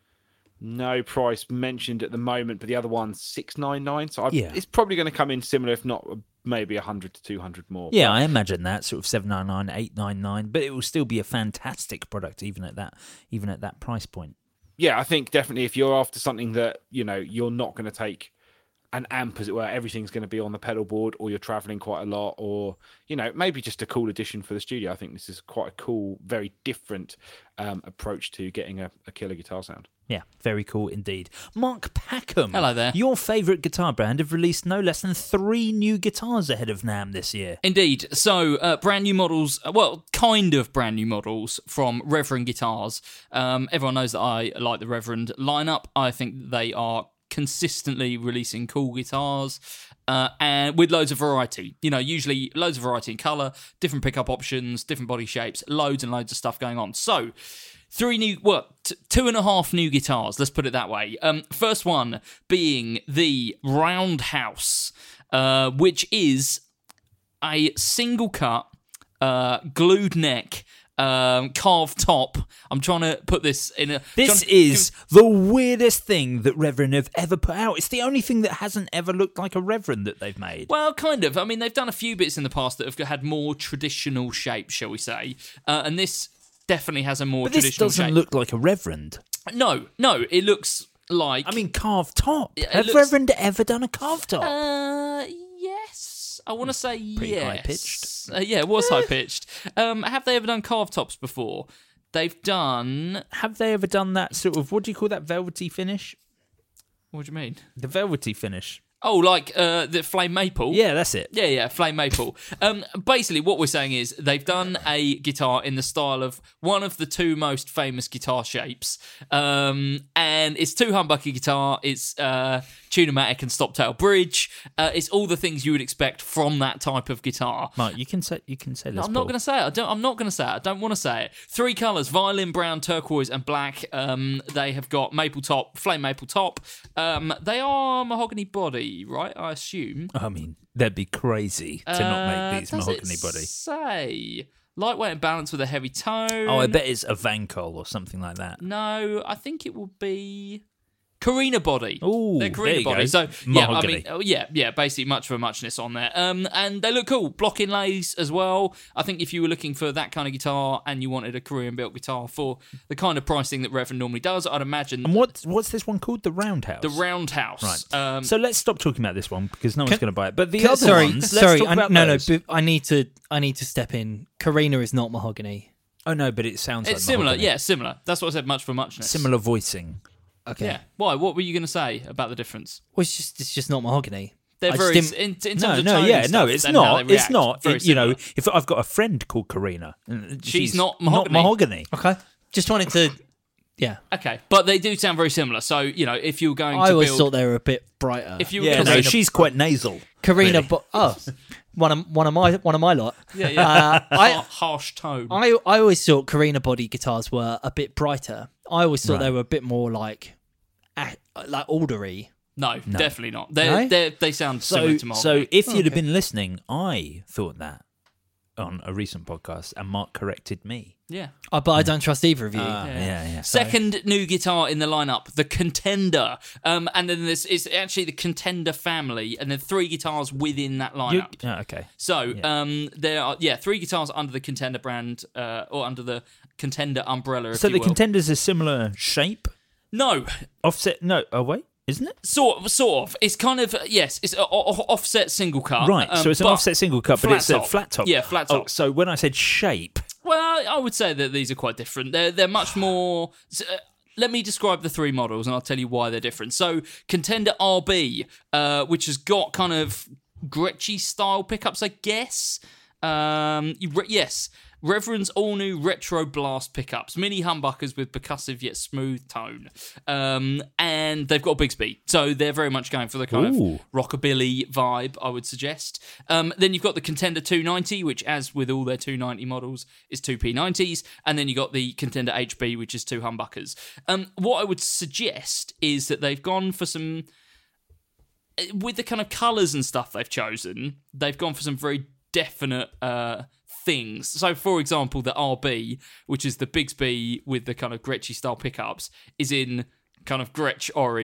no price mentioned at the moment, but the other one's six nine nine. So I've, Yeah. it's probably going to come in similar, if not maybe a hundred to two hundred more. Yeah, But- I imagine that sort of seven nine nine, eight nine nine, but it will still be a fantastic product even at that even at that price point. yeah, I think definitely if you're after something that, you know, you're not going to take an amp, as it were, everything's going to be on the pedal board, or you're traveling quite a lot, or, you know, maybe just a cool addition for the studio. I think this is quite a cool, very different um, approach to getting a, a killer guitar sound. Yeah, very cool indeed. Mark Packham. Hello there. Your favourite guitar brand have released no less than three new guitars ahead of NAMM this year. Indeed. So, uh, brand new models, well, kind of brand new models from Reverend Guitars. Um, everyone knows that I like the Reverend lineup. I think they are consistently releasing cool guitars uh, and with loads of variety. You know, usually loads of variety in colour, different pickup options, different body shapes, loads and loads of stuff going on. So, Three new, well, t- two and a half new guitars, let's put it that way. Um, first one being the Roundhouse, uh, which is a single cut, uh, glued neck, um, carved top. I'm trying to put this in a... This trying to is give- the weirdest thing that Reverend have ever put out. It's the only thing that hasn't ever looked like a Reverend that they've made. Well, kind of. I mean, they've done a few bits in the past that have had more traditional shape, shall we say. Uh, and this definitely has a more But this traditional doesn't shape. look like a Reverend. No, no, it looks like... I mean, carved top. Yeah, it Have looks- Reverend ever done a carved top? Uh, yes. I want to say Pretty yes. high-pitched. Uh, yeah, it was high pitched. Um, have they ever done carved tops before? They've done. Have they ever done that sort of, what do you call that, velvety finish? What do you mean? The velvety finish. Oh, like uh, the flame maple. Yeah, that's it. Yeah, yeah, flame maple. Um, basically, what we're saying is they've done a guitar in the style of one of the two most famous guitar shapes, um, and it's two humbucker guitar. It's uh, Tune-o-matic and stop-tail bridge. Uh, it's all the things you would expect from that type of guitar. Mark, you can say, you can say No, Les I'm not Paul. going to say it. I don't, I'm not going to say it. I don't want to say it. Three colours: violin, brown, turquoise, and black. Um, they have got maple top, flame maple top. Um, they are mahogany body, right? I assume. I mean, that'd be crazy to not make these Uh, does mahogany it body. Say lightweight and balanced with a heavy tone. Oh, I bet it's a Vancol or something like that. No, I think it will be Carina body. Ooh, They're there Carina you body. go. So yeah, I Mahogany. mean, oh, yeah, yeah, basically much of a muchness on there. Um, and they look cool. Block inlays as well. I think if you were looking for that kind of guitar and you wanted a Korean built guitar for the kind of pricing that Reverend normally does, I'd imagine And what what's this one called? The Roundhouse. the Roundhouse. Right. Um, so let's stop talking about this one because no one's Can- going to buy it. But the Can- other sorry, ones, let's sorry, talk I, about no, those. no. But I need to, I need to step in. Carina is not mahogany. Oh no, but it sounds like it's similar. mahogany. Yeah, similar. That's what I said. Much for muchness. Similar voicing. Okay. Yeah. Why? What were you going to say about the difference? Well, it's just, it's just not mahogany. They're I just very didn't- in, in terms No, of no, tone yeah, and no, stuff it's and how not. they It's react, not. very It- you know, similar. if I've got a friend called Karina, uh, She's not mahogany. Not mahogany. Okay. Just wanted to. Yeah. Okay, but they do sound very similar. So you know, if you're going I to always build, thought they were a bit brighter. if you were Yeah, gonna no, build- she's quite nasal. Carina, really. bo- oh, one of one of my one of my lot. yeah, yeah, Uh, I, har- harsh tone. I I always thought Carina body guitars were a bit brighter. I always thought Right. they were a bit more like, ah, like aldery. no, definitely not. They No? they they sound So, similar to mahogany. so if you'd have Okay. been listening, I thought that on a recent podcast, and Mark corrected me. yeah. Uh, but I don't trust either of you. Ah, yeah, yeah. Second new guitar in the lineup, the Contender, um, and then there's it's actually the Contender family, and then three guitars within that You- lineup. oh, okay. So Yeah. um, there are yeah three guitars under the Contender brand uh, or under the Contender umbrella. If So you the will. Contender's a similar shape, no, offset. No, oh wait, isn't it? sort sort of. It's kind of yes, it's a, o- offset single cut. Right. um, so it's an but- offset single cut, but flat it's a top. flat top. Yeah, flat Oh, top. so when I said shape, Well, I would say that these are quite different. They're they're much more. Uh, let me describe the three models, and I'll tell you why they're different. So, Contender R B, uh, which has got kind of Gretschy style pickups, I guess. Um, you, re- yes, Reverend's all-new Retro Blast pickups, mini humbuckers with percussive yet smooth tone. Um, and they've got a Bigsby, so they're very much going for the kind Ooh. of rockabilly vibe, I would suggest. Um, then you've got the Contender two ninety, which, as with all their two ninety models, is two P nineties. And then you've got the Contender H B, which is two humbuckers. Um, what I would suggest is that they've gone for some... With the kind of colours and stuff they've chosen, they've gone for some very definite uh, things. So, for example, the R B, which is the Bigsby with the kind of Gretschy style pickups, is in kind of Gretsch orange.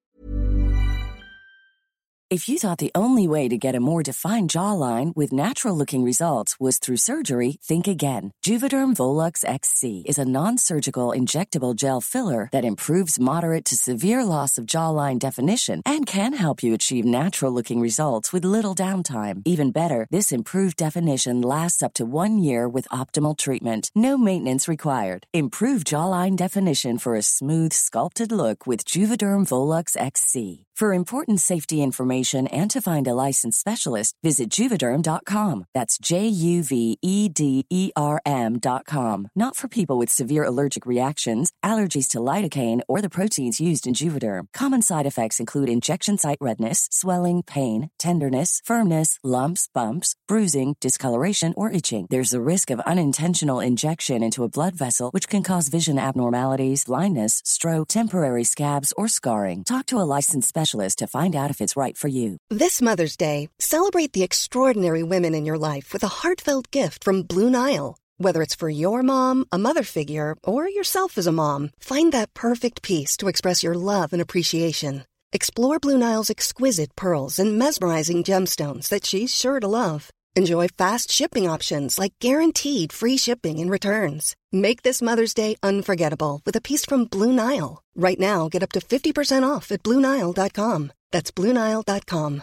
If you thought the only way to get a more defined jawline with natural-looking results was through surgery, think again. Juvederm Volux X C is a non-surgical injectable gel filler that improves moderate to severe loss of jawline definition and can help you achieve natural-looking results with little downtime. Even better, this improved definition lasts up to one year with optimal treatment. No maintenance required. Improve jawline definition for a smooth, sculpted look with Juvederm Volux X C. For important safety information and to find a licensed specialist, visit Juvederm dot com. That's J U V E D E R M dot com. Not for people with severe allergic reactions, allergies to lidocaine, or the proteins used in Juvederm. Common side effects include injection site redness, swelling, pain, tenderness, firmness, lumps, bumps, bruising, discoloration, or itching. There's a risk of unintentional injection into a blood vessel, which can cause vision abnormalities, blindness, stroke, temporary scabs, or scarring. Talk to a licensed specialist to find out if it's right for you. This Mother's Day, celebrate the extraordinary women in your life with a heartfelt gift from Blue Nile. Whether it's for your mom, a mother figure, or yourself as a mom, find that perfect piece to express your love and appreciation. Explore Blue Nile's exquisite pearls and mesmerizing gemstones that she's sure to love. Enjoy fast shipping options like guaranteed free shipping and returns. Make this Mother's Day unforgettable with a piece from Blue Nile. Right now, get up to fifty percent off at Blue Nile dot com. That's Blue Nile dot com.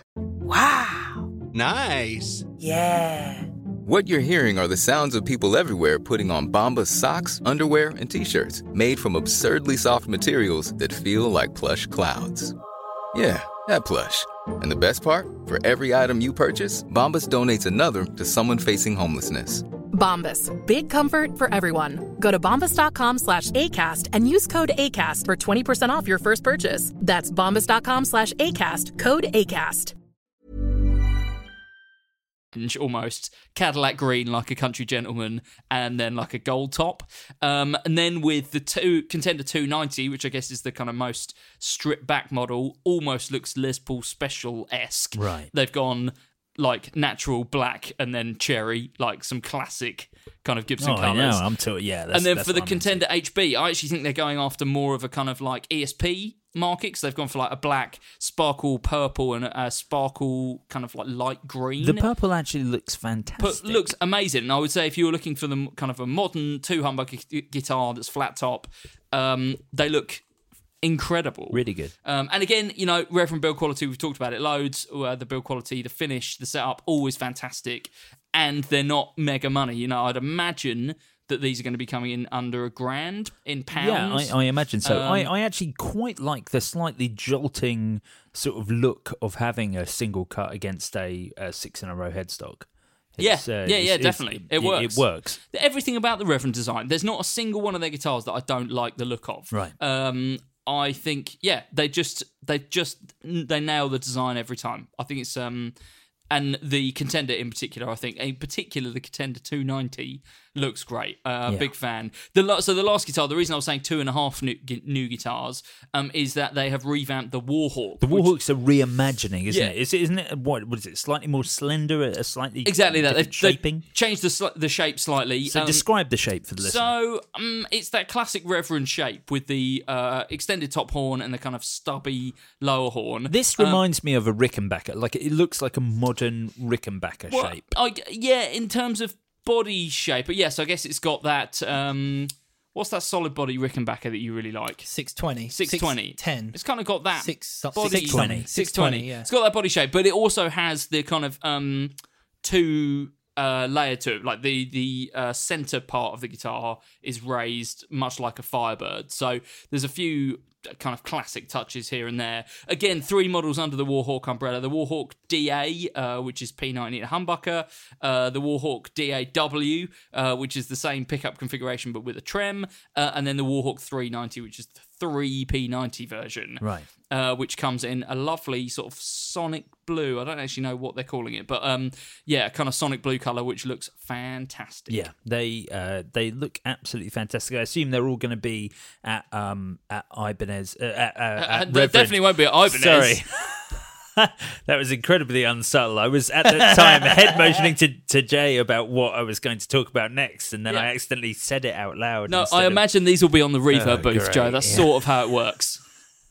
Wow. Nice. Yeah. What you're hearing are the sounds of people everywhere putting on Bombas socks, underwear, and T-shirts made from absurdly soft materials that feel like plush clouds. Yeah, that plush. And the best part? For every item you purchase, Bombas donates another to someone facing homelessness. Bombas. Big comfort for everyone. Go to bombas dot com slash ACAST and use code ACAST for twenty percent off your first purchase. That's bombas dot com slash ACAST. Code ACAST. Almost Cadillac green like a country gentleman, and then like a gold top, um, and then with the two Contender two ninety, which I guess is the kind of most stripped back model, almost looks Les Paul Special-esque. Right. They've gone like natural black and then cherry, like some classic kind of Gibson oh, colours. I know. I'm to, yeah. That's, and then that's for the what I'm Contender into. H B, I actually think they're going after more of a kind of like E S P market, because they've gone for like a black, sparkle purple, and a, a sparkle kind of like light green. The purple actually looks fantastic. But looks amazing. And I would say if you were looking for the kind of a modern two humbucker gu- guitar that's flat top, um, they look incredible. Really good. Um, and again, you know, Reverend build quality, we've talked about it loads. Uh, the build quality, the finish, the setup, always fantastic. And they're not mega money. You know, I'd imagine that these are going to be coming in under a grand in pounds. Yeah, I, I imagine so. Um, I, I actually quite like the slightly jolting sort of look of having a single cut against a, a six in a row headstock. Yeah, It's, uh, yeah, it's- yeah, it's- definitely. It works. It works. Everything about the Reverend design, there's not a single one of their guitars that I don't like the look of. Right. Um, I think, yeah, they just, they just, they nail the design every time. I think it's, um, and the Contender in particular, I think, in particular, the Contender two ninety looks great. Uh, Yeah. Big fan. The la- So the last guitar, the reason I was saying two and a half new, gu- new guitars um, is that they have revamped the Warhawk. The which- Warhawk's a reimagining, isn't Yeah. it? Is it? Isn't it? What, what is it? Slightly more slender, a slightly Exactly that. They've, different they've shaping. changed the, sli- the shape slightly. So Um, describe the shape for the listener. So um, it's that classic Reverend shape with the uh, extended top horn and the kind of stubby lower horn. This Um, reminds me of a Rickenbacker. Like it looks like a modern Rickenbacker well, shape. I, yeah, in terms of body shape, but yes, I guess it's got that. Um, what's that solid body Rickenbacker that you really like? six twenty. six twenty. ten. It's kind of got that Six- body. six twenty. six twenty. yeah. It's got that body shape, but it also has the kind of um, two uh, layer to it. Like the the uh, center part of the guitar is raised much like a Firebird. So there's a few kind of classic touches here and there. Again, three models under the Warhawk umbrella. The Warhawk D A, uh, which is P ninety humbucker. Uh, the Warhawk D A W, uh, which is the same pickup configuration but with a trem. Uh, and then the Warhawk three ninety, which is the three P ninety version. Right. Uh, which comes in a lovely sort of sonic blue. I don't actually know what they're calling it, but um, yeah, kind of sonic blue colour, which looks fantastic. Yeah, they uh, they look absolutely fantastic. I assume they're all going to be at um at Ibanez. Uh, at, uh, Uh, at they Reverend- definitely won't be at Ibanez. Sorry. That was incredibly unsubtle. I was at the time head motioning to, to Jay about what I was going to talk about next, and then Yeah. I accidentally said it out loud. No, instead I of- imagine these will be on the reverb Oh, booth, great, Joe. That's yeah. sort of how it works.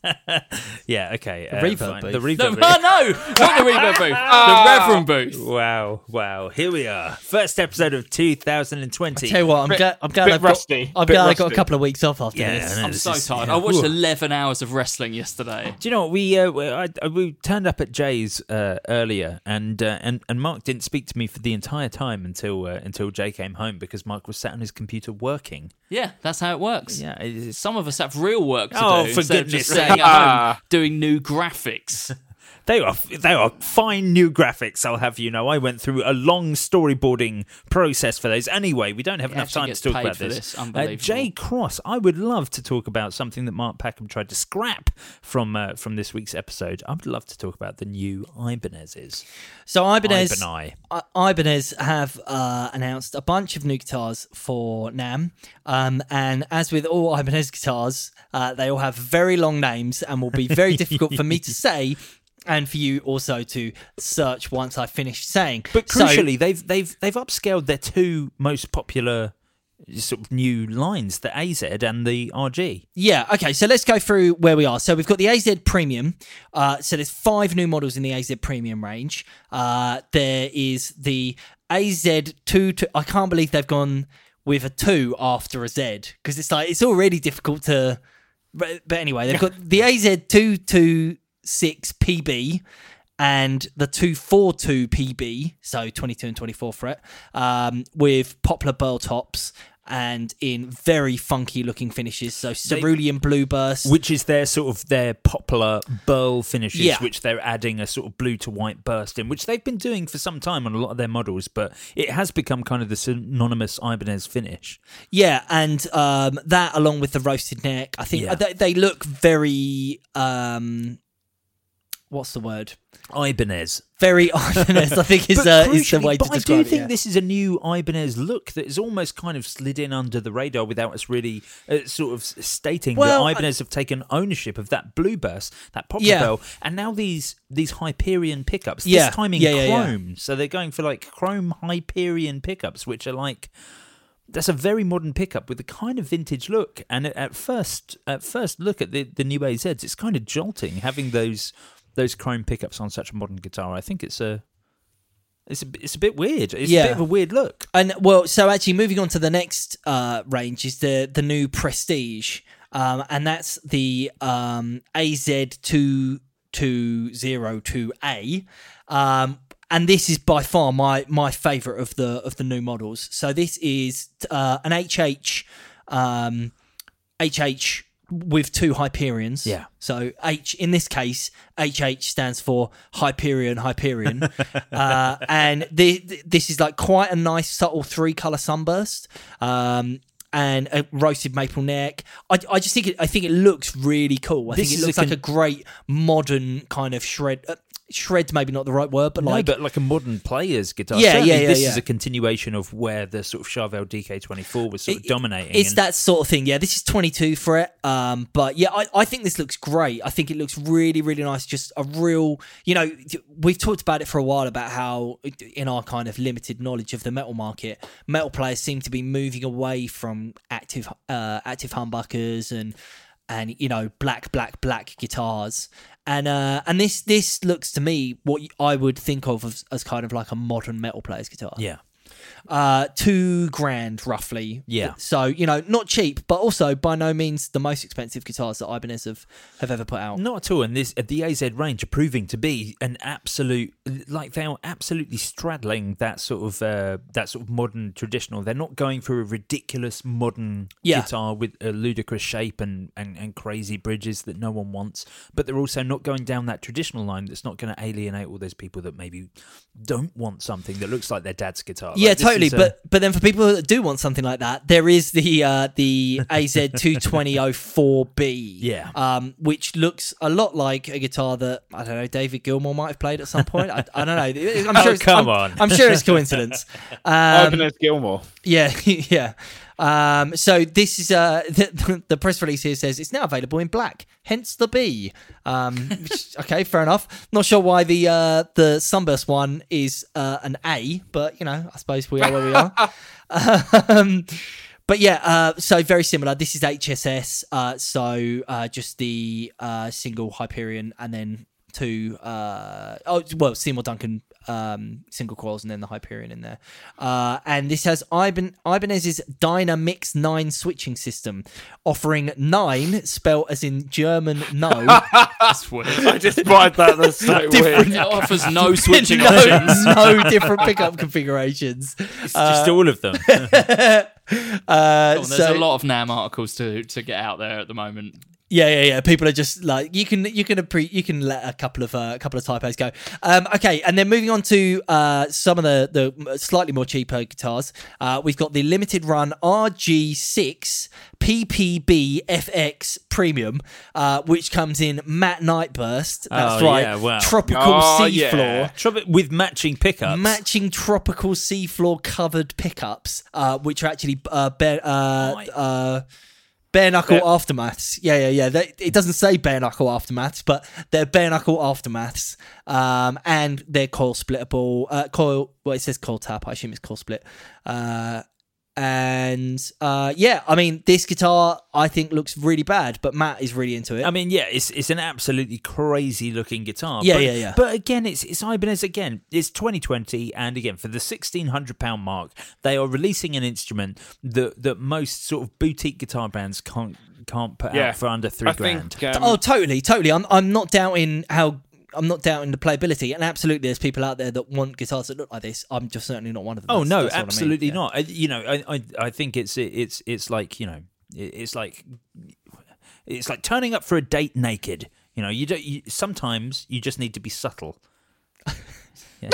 Yeah, okay. The uh, reverb fine. booth. The reverb No, booth. no, not the reverb booth. The Reverend booth. Wow, wow. Here we are. First episode of two thousand twenty. Tell you what, I'm Bit- glad. I'm glad bit I've got. rusty. I'm Bit glad I got a rusty. couple of weeks off after Yeah, this. I know. I'm this so is- tired. yeah. I watched Ooh. eleven hours of wrestling yesterday. Do you know what we uh, we- I, I, we turned up at Jay's uh, earlier, and uh, and and Mark didn't speak to me for the entire time until uh, until Jay came home because Mark was sat on his computer working. Yeah, that's how it works. Yeah, it's, Some of us have real work to Oh, do for instead of goodness just sitting sake. at home doing new graphics. they are they are fine new graphics. I'll have you know. I went through a long storyboarding process for those. Anyway, we don't have He enough actually time gets to talk paid about for this. this. Uh, Unbelievable. Jay Cross, I would love to talk about something that Mark Packham tried to scrap from uh, from this week's episode. I would love to talk about the new Ibanez's. So Ibanez, Ibanez. I- Ibanez have uh, announced a bunch of new guitars for NAMM, um, and as with all Ibanez guitars, uh, they all have very long names and will be very difficult for me to say, and for you also to search once I finish saying. But So- crucially, they've they've they've upscaled their two most popular sort of new lines, the A Z and the R G. Yeah, okay, so let's go through where we are. So we've got the A Z Premium. Uh, so there's five new models in the A Z Premium range. Uh, there is the A Z two. To, I can't believe they've gone with a two after a Z because it's like it's already difficult to. But, but anyway, they've got the A Z two twenty-six P B and the two forty-two P B, so twenty-two and twenty-four fret, um, with poplar burl tops and in very funky looking finishes. So cerulean blue burst. Which is their sort of their poplar burl finishes, Yeah. which they're adding a sort of blue to white burst in, which they've been doing for some time on a lot of their models, but it has become kind of the synonymous Ibanez finish. Yeah, and um, that along with the roasted neck, I think Yeah. they, they look very. Um, what's the word? Ibanez. Very Ibanez, I think is, But uh, is the crucially- way to but describe I do it. think yeah. this is a new Ibanez look that is almost kind of slid in under the radar without us really uh, sort of stating Well, that Ibanez have taken ownership of that blue burst, that poplar Yeah. bell, and now these these Hyperion pickups. Yeah. This time in Yeah, yeah, yeah. chrome, so they're going for like chrome Hyperion pickups, which are like. That's a very modern pickup with a kind of vintage look, and at- at first, at first look at the, the new A Zs, it's kind of jolting having those those chrome pickups on such a modern guitar. I think it's a it's a it's a bit weird. It's Yeah. a bit of a weird look. And well, so actually moving on to the next uh, range is the the new Prestige, um, and that's the um, A Z two two zero two A. Um, and this is by far my my favourite of the of the new models. So this is uh, an H H um, H H with two Hyperions. Yeah. So H in this case, H H stands for Hyperion Hyperion, uh, and the, this is like quite a nice subtle three color sunburst. Um, and a roasted maple neck. I, I just think it. I think it looks really cool. I This think is it looks a like con- a great modern kind of shred. Uh, shred's maybe not the right word, but No, like but like a modern player's guitar. Yeah, Certainly yeah, yeah, This yeah. is a continuation of where the sort of Charvel D K twenty-four was sort of It- dominating. It's and- that sort of thing. Yeah, this is twenty-two for it. Um, but yeah, I, I think this looks great. I think it looks really, really nice. Just a real, you know, we've talked about it for a while about how, in our kind of limited knowledge of the metal market, metal players seem to be moving away from active, uh, active humbuckers and and you know black, black, black guitars. And uh, and this this looks to me what I would think of as, as kind of like a modern metal player's guitar. Yeah. uh, two grand roughly. Yeah. So, you know, not cheap, but also by no means the most expensive guitars that Ibanez have, have ever put out. Not at all. And this uh, the A Z range are proving to be an absolute, like they are absolutely straddling that sort of uh, that sort of modern traditional. They're not going for a ridiculous modern Yeah. guitar with a ludicrous shape and, and, and crazy bridges that no one wants, but they're also not going down that traditional line that's not going to alienate all those people that maybe don't want something that looks like their dad's guitar. Yeah, Like, this totally. is a- But but then for people that do want something like that, there is the uh, the A Z two twenty oh four B. Yeah. Um, which looks a lot like a guitar that I don't know David Gilmour might have played at some point. I, I don't know. I'm Oh, sure. It's, come I'm, on. I'm sure it's coincidence. Um, Ibanez Gilmore. Yeah, yeah. Um, so this is uh, the, the press release here says it's now available in black, hence the B. Um, which, okay, fair enough. Not sure why the uh, the Sunburst one is uh, an A, but you know, I suppose we are where we are. um, but yeah, uh, so very similar. This is H S S, uh, so uh, just the uh, single Hyperion and then two, uh, oh well, Seymour Duncan um, single coils and then the Hyperion in there. Uh, and this has Iban- Ibanez's Dynamix nine switching system, offering nine, spelled as in German no. That's weird. I just find that that's so Different- weird. It offers no switching no, options. no different pickup configurations. It's just all of them. Uh, Come on, there's so- a lot of NAMM articles to to get out there at the moment. Yeah, yeah, yeah. People are just like you can you can appre- you can let a couple of uh, a couple of typos go. Um, okay, and then moving on to uh, some of the the slightly more cheaper guitars. Uh, we've got the limited run R G six P P B F X Premium, uh, which comes in matte Nightburst. That's Oh, right, yeah, wow. tropical Oh, seafloor. yeah. Trouble with matching pickups. Matching tropical seafloor covered pickups, uh, which are actually uh, bare, uh, Right. uh, bare knuckle Bare- aftermaths. Yeah, yeah, yeah. They, it doesn't say bare knuckle aftermaths, but they're bare knuckle aftermaths, um, and they're coil splittable. Uh, coil. Well, it says coil tap. I assume it's coil split. Uh, and uh, yeah, I mean, this guitar I think looks really bad, but Matt is really into it. I mean, yeah, it's it's an absolutely crazy looking guitar. Yeah, but, yeah, yeah. But again, it's it's Ibanez again. It's twenty twenty, and again for the sixteen hundred pound mark, they are releasing an instrument that that most sort of boutique guitar brands can't can't put Yeah. out for under three I grand. think. Um, Oh, totally, totally. I'm I'm not doubting how I'm not doubting the playability, and absolutely, there's people out there that want guitars that look like this. I'm just certainly not one of them. Oh That's- no, that's what I mean. absolutely Yeah. not. I, you know, I, I I think it's it's it's like you know, it- it's like it's like turning up for a date naked. You know, you don't. You, sometimes you just need to be subtle. Yeah.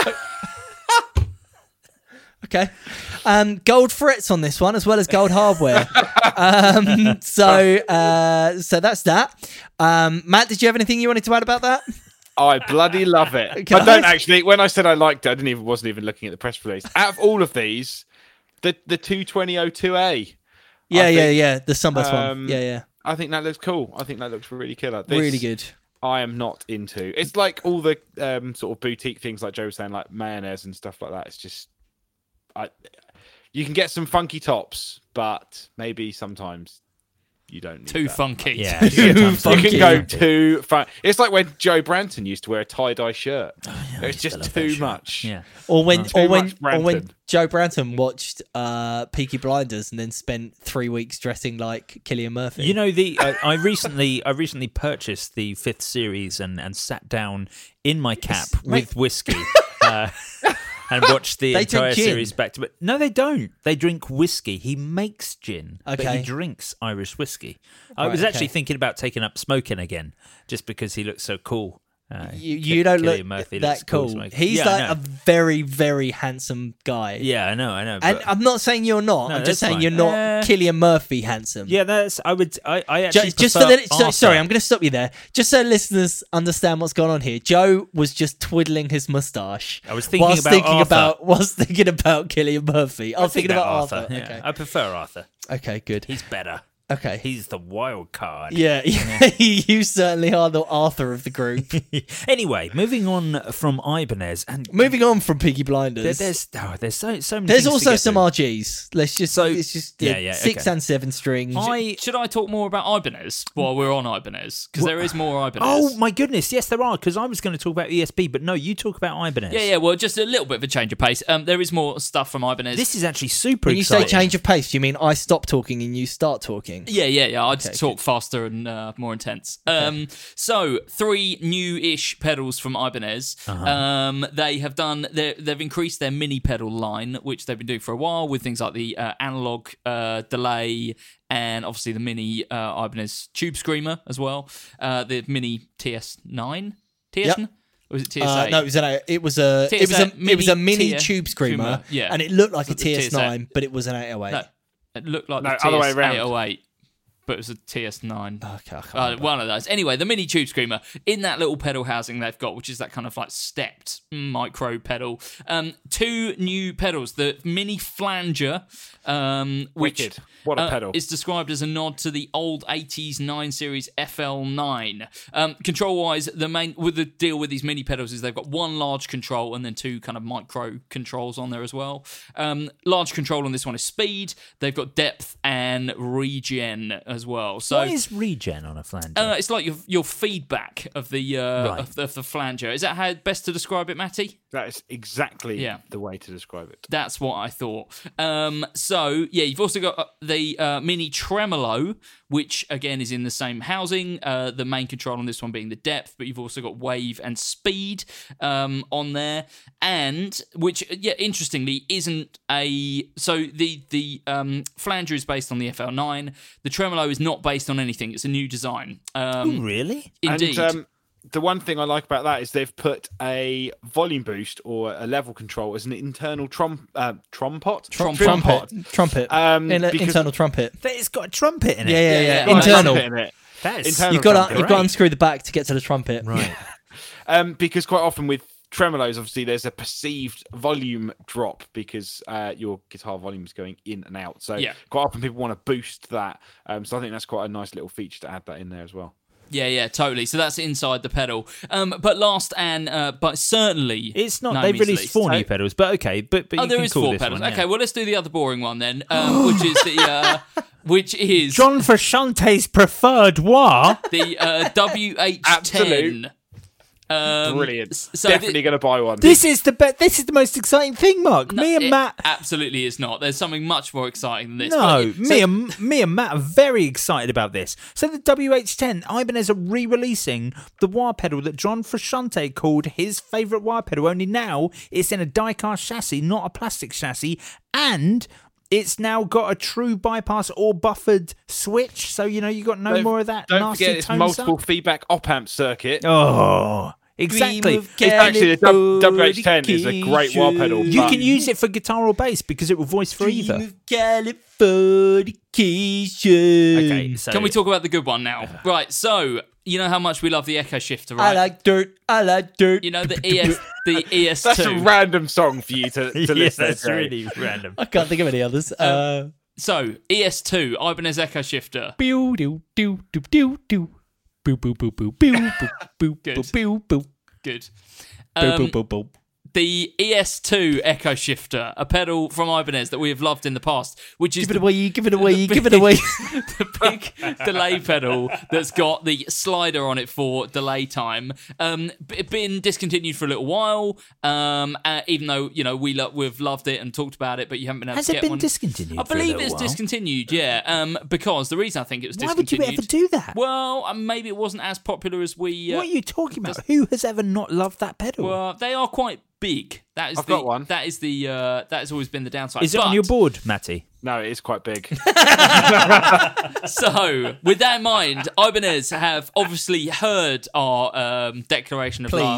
Okay. Um, gold frets on this one as well as gold hardware. um, so uh, so that's that. Um, Matt, did you have anything you wanted to add about that? I bloody love it. Can I don't I? actually. When I said I liked it, I didn't even wasn't even looking at the press release. Out of all of these, the the two twenty oh two A. Yeah, I yeah, think, yeah. The Sunburst um, one. Yeah, yeah. I think that looks cool. I think that looks really killer. This, Really good. I am not into. It's like all the um, sort of boutique things, like Joe was saying, like mayonnaise and stuff like that. It's just, I. You can get some funky tops, but maybe sometimes you don't need Too that. funky. Yeah, You can, sometimes you funky. can go too far. It's like when Joe Branton used to wear a tie dye shirt. it's used to just love that too shirt. much. Yeah. Or when, Too or when, much or when Branton. Joe Branton watched uh, Peaky Blinders and then spent three weeks dressing like Cillian Murphy. You know the I, I recently I recently purchased the fifth series and, and sat down in my cap with whiskey uh, and watched the They drink entire gin. series back to back. No, they don't. They drink whiskey. He makes gin, but Okay. he drinks Irish whiskey. I Right, was actually okay. thinking about taking up smoking again, just because he looks so cool. Uh, you, Ki- you don't Cillian look Murphy looks that cool. smoking. He's Yeah, I like know. a very, very handsome guy. Yeah, I know, I know. And but- I'm not saying you're not. No, I'm that's just saying fine. you're not Uh, Cillian Murphy handsome. yeah, that's. I would. I, I actually Just, just for prefer the so, Arthur. sorry, I'm going to stop you there. Just so listeners understand what's going on here. Joe was just twiddling his mustache. I was thinking whilst about thinking Arthur. about was thinking about Cillian Murphy. I was think thinking about that Arthur. Yeah, Okay, I prefer Arthur. okay, good. He's better. Okay. He's the wild card. Yeah, you certainly are the Arthur of the group. Anyway, moving on from Ibanez and moving on from Peaky Blinders. There, there's oh, there's so so many. There's things also to get some through. R Gs. Let's just so it's just yeah, yeah, yeah, six okay. and seven strings. I Should I talk more about Ibanez while we're on Ibanez? Because there is more Ibanez. Oh my goodness, yes there are. Because I was going to talk about E S P, but no, you talk about Ibanez. Yeah, yeah. Well, just a little bit of a change of pace. Um, there is more stuff from Ibanez. This is actually super. When you exciting. say change of pace, do you mean I stop talking and you start talking? Yeah, yeah, yeah. I'd Okay, talk good. faster and uh, more intense. Um, so three new-ish pedals from Ibanez. Uh-huh. Um, they have done. They've increased their mini pedal line, which they've been doing for a while, with things like the uh, analog uh, delay and obviously the mini uh, Ibanez Tube Screamer as well. Uh, the mini T S nine, T S nine. Yep. Or was it T S eight? Uh, no, it was a it was a T S it was a eight it was a mini mini T S tube screamer, Screamer, yeah. and it looked like a The T S eight. T S nine, but it was an eight oh eight. No, it looked like No, the other way T S around. eight oh eight. But it was a T S nine. Okay, I can't Uh, remember. one of those. Anyway, the mini Tube Screamer in that little pedal housing they've got, which is that kind of like stepped micro pedal. Um, two new pedals. The mini flanger, um, which Wicked. What a uh, pedal. is described as a nod to the old eighties nine series F L nine. Um, control wise, the main with the deal with these mini pedals is they've got one large control and then two kind of micro controls on there as well. Um, large control on this one is speed. They've got depth and regen as well. So what is regen on a flanger? uh, it's like your your feedback of the uh, Right. of, the, of the flanger. Is that how best to describe it, Matty? That is exactly Yeah. the way to describe it. That's what I thought. Um, so yeah, you've also got uh, the uh, mini tremolo, which again is in the same housing. Uh, the main control on this one being the depth, but you've also got wave and speed um, on there, and which yeah, interestingly isn't a so the the um, flanger is based on the F L nine. The tremolo is not based on anything. It's a new design. Um, oh, really? Indeed. And, um, the one thing I like about that is they've put a volume boost or a level control as an internal trom uh, trompot. Trom- Trim pot. trumpet, trumpet, Um, In- because- internal trumpet. It's got a trumpet in it. Yeah, yeah, Yeah, yeah. yeah. Oh, Internal. trumpet in it. That is Internal You've got trumpet. to you've got to unscrew the back to get to the trumpet. right. Um, because quite often with tremolos, obviously, there's a perceived volume drop because uh, your guitar volume is going in and out. So Yeah. quite often people want to boost that. Um, so I think that's quite a nice little feature to add that in there as well. Yeah, yeah, totally. So that's inside the pedal. Um, but last and uh, but certainly, It's not. no They've means released least. four Oh, new pedals, but okay. But, but Oh, you there can is call four this pedals. one, Okay, yeah. well let's do the other boring one then, um, which is the uh, which is John Frusciante's preferred wah. the uh, W H Absolute. ten. Um, Brilliant. s- So Definitely the- going to buy one. This is the be- This is the most exciting thing, Mark. No, me and it Matt. absolutely is not. There's something much more exciting than this. No, But it- me so- and me and Matt are very excited about this. So the W H ten, Ibanez are re-releasing the wah pedal that John Frusciante called his favourite wah pedal. Only now it's in a die-cast chassis, not a plastic chassis, and it's now got a true bypass or buffered switch. So you know you got no Don't- more of that Don't nasty forget it's tone multiple suck. feedback op-amp circuit. Oh, exactly. of It's actually the W- W H ten is a great wah pedal. You but can use it for guitar or bass because it will voice for either. Californication. Okay, so Can we talk about the good one now? Right, so you know how much we love the Echo Shifter, I right? like dirt. I like dirt. You know the E S the E S two. That's a random song for you to, to yeah, listen that's to. really random. I can't think of any others. Uh, So E S two Ibanez Echo Shifter. Pew do do do do do. Boo boo boo boo boo boo boo Good. boo boo boo Good. boo Um, boo boo boo. the E S two Echo Shifter, a pedal from Ibanez that we have loved in the past, which is Give it the, away, give it away, the give it big- away. the big delay pedal that's got the slider on it for delay time. Um, b- been discontinued for a little while. Um, uh, even though you know we lo- we've loved it and talked about it, but you haven't been able Has to it get been one. discontinued I for a believe little it's while? discontinued. Yeah. Um, because the reason I think it was Why would you discontinued. ever do that? Well, uh, maybe it wasn't as popular as we. Uh, What are you talking about? Who has ever not loved that pedal? Well, they are quite big. That is I've the, got one. That is the. Uh, that has always been the downside. Is it on But- your board, Matty? No, it is quite big. So, with that in mind, Ibanez have obviously heard our um, declaration of Please. love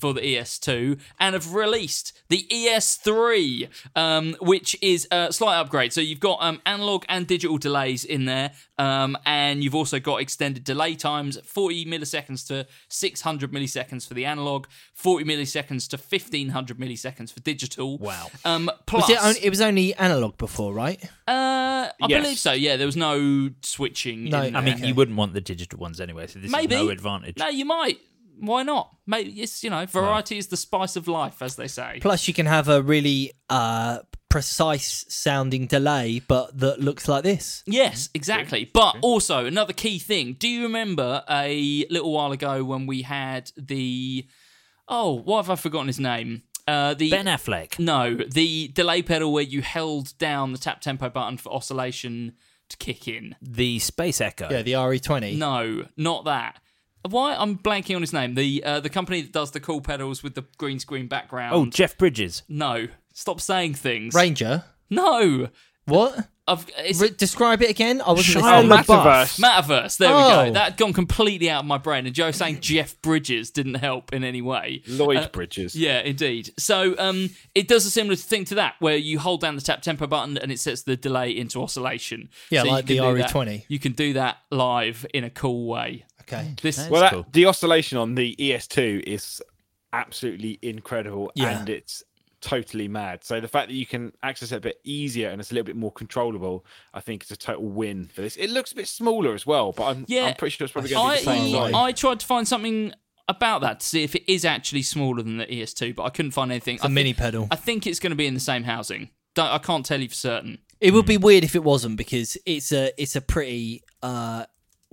for the E S two and have released the E S three, um, which is a slight upgrade. So you've got um, analog and digital delays in there, um, and you've also got extended delay times, forty milliseconds to six hundred milliseconds for the analog, forty milliseconds to fifteen hundred milliseconds for digital. Wow. Um, plus, Was it, only, it was only analog before, right? Uh, I Yes. believe so. Yeah, there was no switching. No, in I there. mean, you wouldn't want the digital ones anyway, so this Maybe is no advantage. No, you might. Why not? Maybe it's you know, variety is the spice of life, as they say. Plus, you can have a really uh, precise sounding delay, but that looks like this. Yes, exactly. But also another key thing. Do you remember a little while ago when we had the oh, what have I forgotten his name? Uh, the Ben Affleck. No, the delay pedal where you held down the tap tempo button for oscillation to kick in. The Space Echo. Yeah, the R E twenty. No, not that. Why I'm blanking on his name. The uh, the company that does the cool pedals with the green screen background. Oh, Jeff Bridges. No, stop saying things. Ranger. No, What? I've, it's, Re- describe it again. I wasn't Shia listening. LaBeouf. Metaverse. There we Oh. go. That had gone completely out of my brain, and Joe saying Jeff Bridges didn't help in any way. Lloyd Uh, Bridges. Yeah, indeed. So um, it does a similar thing to that, where you hold down the tap tempo button and it sets the delay into oscillation. Yeah, So you like can the do R E that- twenty. You can do that live in a cool way. Okay. This That's Well, that, cool. the oscillation on the E S two is absolutely incredible, Yeah. and it's totally mad. So the fact that you can access it a bit easier and it's a little bit more controllable, I think, is a total win for this. It looks a bit smaller as well, but I'm, Yeah. I'm pretty sure it's probably going to be the same I, size. I tried to find something about that to see if it is actually smaller than the E S two, but I couldn't find anything. It's a I thi- mini pedal. I think it's going to be in the same housing. Don't, I can't tell you for certain. It would be weird if it wasn't, because it's a it's a pretty uh,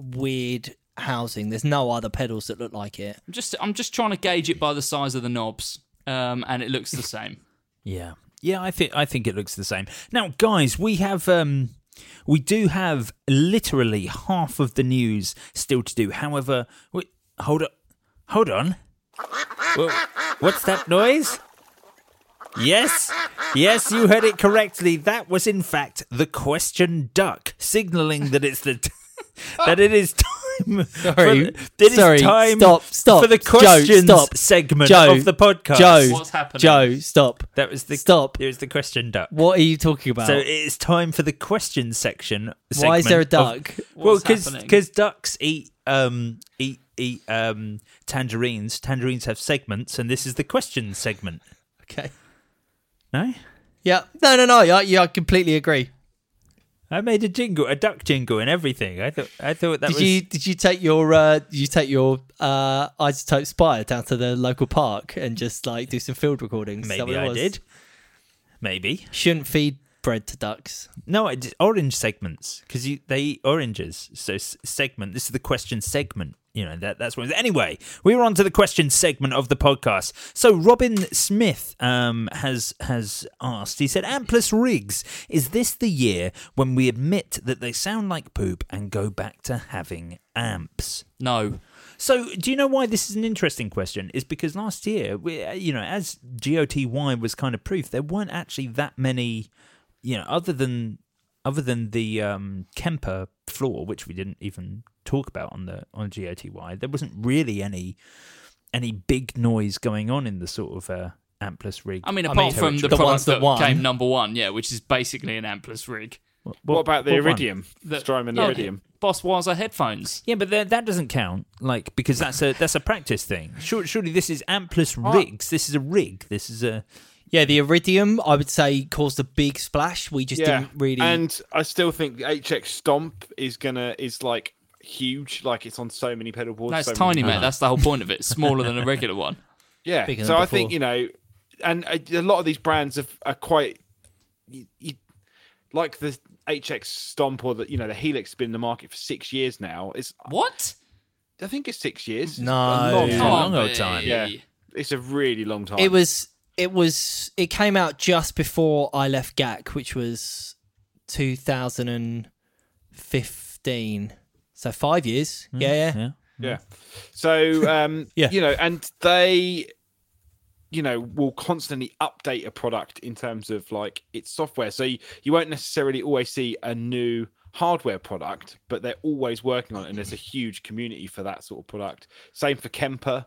weird housing. There's no other pedals that look like it. I'm just I'm just trying to gauge it by the size of the knobs, um, and it looks the same. Yeah, yeah. I think I think it looks the same. Now, guys, we have um, we do have literally half of the news still to do. However, wait, hold on, hold on. Well, what's that noise? Yes, yes, you heard it correctly. That was in fact the question duck, signalling that it's the t- that it is time. Sorry, for, it is sorry, time stop, stop. for the Joe, questions stop. segment Joe, of the podcast. Joe, What's happening? Joe, stop. That was the Stop. It was the question duck. What are you talking about? So it's time for the question section. Why is there a segment duck? of- well, What's because happening? ducks eat um eat eat um tangerines. Tangerines have segments, and this is the question segment. Okay. No, Yeah. No, no, no. Yeah, yeah, I completely agree. I made a jingle, a duck jingle, and everything. I thought I thought that Did was. you did you take your uh, did you take your uh, Isotope Spire down to the local park and just like do some field recordings? Is that Maybe what it I was? did. Maybe Shouldn't feed bread to ducks. no. I did orange segments because they eat oranges. So s- segment. This is the question segment. You know that that's what. Anyway, we were on to the question segment of the podcast. So Robin Smith um, has has asked. He said, "Amplus rigs. Is this the year when we admit that they sound like poop and go back to having amps?" No. So, do you know why this is an interesting question? Is because last year, we, uh, you know, as G O T Y was kind of proof, there weren't actually that many, you know, other than other than the um, Kemper floor, which we didn't even talk about on the on G O T Y. There wasn't really any any big noise going on in the sort of uh, Amplus rig. I mean, I apart mean, from the, the product ones that that, won. came number one, yeah, which is basically an Amplus rig. what about the what one? Iridium? The- Strymon yeah, Iridium. Boss Waza headphones. Yeah, but that that doesn't count, like because that's a that's a practice thing. Surely, surely this is Amplus rigs. This is a rig. This is a Yeah, the Iridium, I would say, caused a big splash. We just Yeah, didn't really. and I still think the H X Stomp is gonna is like huge. Like it's on so many pedal boards. No, it's so tiny, many mate. That's the whole point of it. It's smaller than a regular one. Yeah, Bigger so than I think before. you know, and a, a lot of these brands have, are quite, you, you, like the H X Stomp or the you know the Helix has been in the market for six years now. It's What? I think it's six years. It's No. a long Yeah. time. long old Can't time. be. Yeah, it's a really long time. it was. It was. It came out just before I left G A C, which was two thousand fifteen. So five years. yeah, yeah. yeah. Yeah. So, um, Yeah. you know, and they, you know, will constantly update a product in terms of like its software. So you, you won't necessarily always see a new hardware product, but they're always working on it. And there's a huge community for that sort of product. Same for Kemper.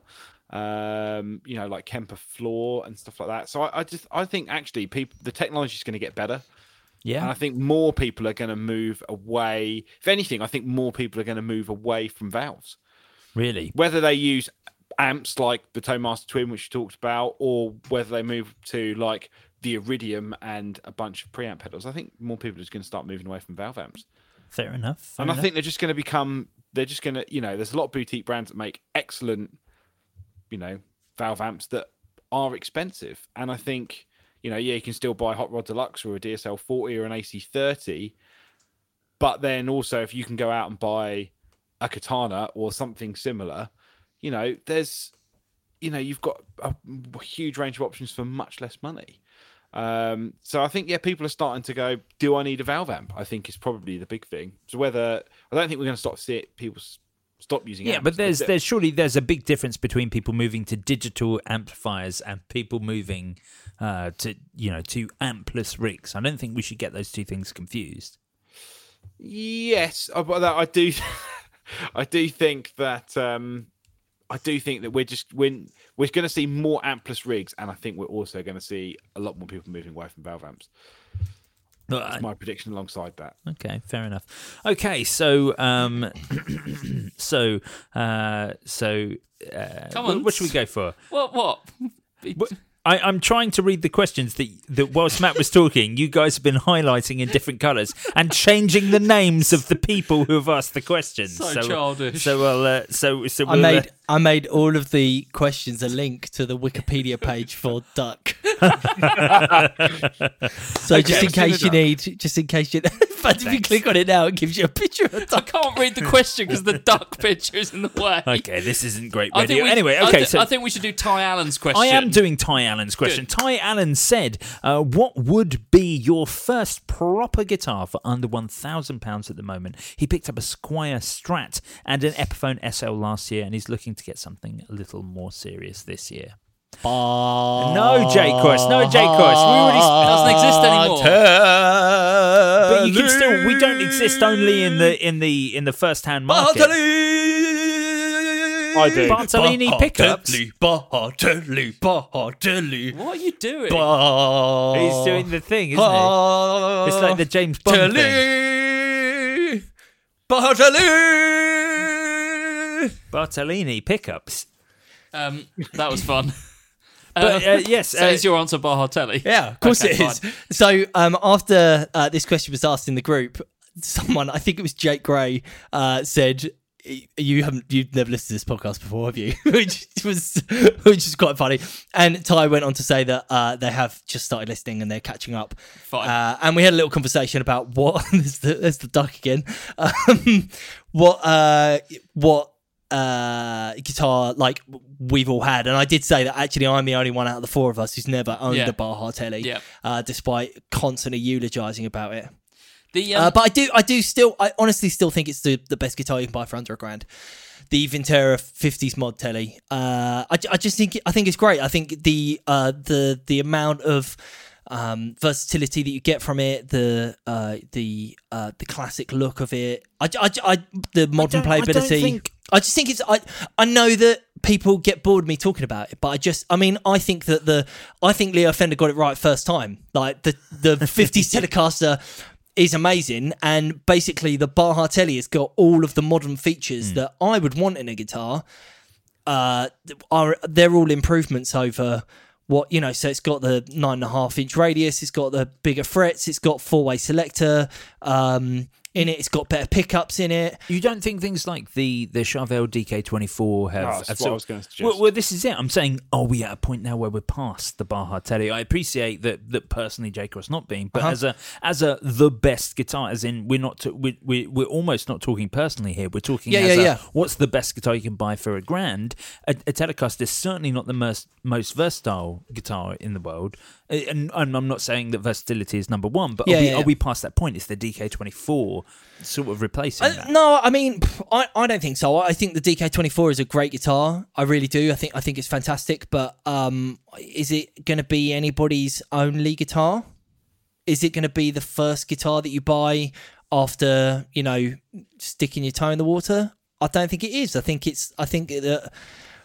um, you know, like Kemper floor and stuff like that. So I, I just I think actually people the technology is going to get better. Yeah, and I think more people are going to move away. If anything, I think more people are going to move away from valves. Really, whether they use amps like the Toadmaster Twin, which you talked about, or whether they move to like the Iridium and a bunch of preamp pedals, I think more people are just going to start moving away from valve amps. Fair enough. Fair and enough. I think they're just going to become. They're just going to, you know, there's a lot of boutique brands that make excellent, you know, valve amps that are expensive. And I think, you know, yeah, you can still buy Hot Rod Deluxe or a D S L forty or an A C thirty. But then also, if you can go out and buy a Katana or something similar, you know, there's, you know, you've got a huge range of options for much less money. Um, so I think, yeah, people are starting to go, do I need a valve amp? I think is probably the big thing. So whether, I don't think we're going to stop see it, people stop using yeah, amps. but there's there's surely there's a big difference between people moving to digital amplifiers and people moving uh, to, you know, to ampless rigs. I don't think we should get those two things confused. Yes, but I do, I do think that, um, I do think that we're just we're, we're going to see more ampless rigs, and I think we're also going to see a lot more people moving away from valve amps. That's my prediction alongside that. Okay, fair enough. Okay, so um, so uh, so uh, Come on. what, what should we go for? What? What? What? I, I'm trying to read the questions that, that whilst Matt was talking, you guys have been highlighting in different colours and changing the names of the people who have asked the questions. So, so childish. So well, uh, so so I we'll, made uh, I made all of the questions a link to the Wikipedia page for Duck. So Okay, just in I've seen case the you Duck. need, just in case you, but if you click on it now, it gives you a picture of a I duck. can't read the question because the duck picture is in the way. okay, this isn't great I think radio. we, Anyway, I okay, thi- so I think we should do Ty Allen's question. I am doing Ty Allen's question. Good. Ty Allen said, uh, what would be your first proper guitar for under one thousand pounds at the moment? He picked up a Squier Strat and an Epiphone S L last year, and he's looking to get something a little more serious this year. No, J Quest. No, J Quest. We already doesn't exist anymore. But you can still. We don't exist only in the in the in the first hand market. I do. Bartolini pickups. Bartelli, Bartelli. What are you doing? He's doing the thing, isn't he? It's like the James Bond thing. Bartelli. Bartolini pickups. Um, that was fun. But uh, yes, So uh, is your answer Bartelli? Yeah, of course Okay, it is. fine. So um, after uh, this question was asked in the group, someone, I think it was Jake Gray, uh, said, "You haven't, you've never listened to this podcast before, have you?" which was, which is quite funny. And Ty went on to say that uh, they have just started listening and they're catching up. Fine. Uh, and we had a little conversation about what there's the, there's the duck again. Um, what uh, what. Uh, guitar like we've all had, and I did say that actually I'm the only one out of the four of us who's never owned Yeah. a Baja Telly, Yeah. uh, despite constantly eulogizing about it. The um, Uh, but I do, I do still, I honestly still think it's the, the best guitar you can buy for under a grand. The Vintera fifties mod telly. Uh, I, I just think, I think it's great. I think the uh, the the amount of um, versatility that you get from it, the uh, the uh, the classic look of it, I, I, I the modern don't- I don't playability. think- I just think it's. I I know that people get bored of me talking about it, but I just. I mean, I think that the. I think Leo Fender got it right first time. Like the the fifties Telecaster is amazing, and basically the Baja Telly has got all of the modern features that I would want in a guitar. Uh, are they're all improvements over what you know. So it's got the nine and a half inch radius. It's got the bigger frets. It's got four way selector. Um, in it, it's got better pickups in it. You don't think things like the the Charvel D K twenty-four have... Oh, that's have what I was gonna suggest. Well, well, this is it. I'm saying, are we at a point now where we're past the Baja Telly? I appreciate that that personally, J Cross not being, but Uh-huh. as a as a the best guitar, as in we're not to, we we we're almost not talking personally here. We're talking Yeah, as yeah, a, yeah. what's the best guitar you can buy for a grand? A, a Telecaster is certainly not the most most versatile guitar in the world, and, and I'm not saying that versatility is number one, but Yeah, are, we, yeah, yeah. are we past that point? It's the D K twenty-four sort of replacing Uh, that. no, I mean, pff, I, I don't think so. I think the D K twenty-four is a great guitar. I really do. I think I think it's fantastic. But um, is it going to be anybody's only guitar? Is it going to be the first guitar that you buy after, you know, sticking your toe in the water? I don't think it is. I think it's. I think that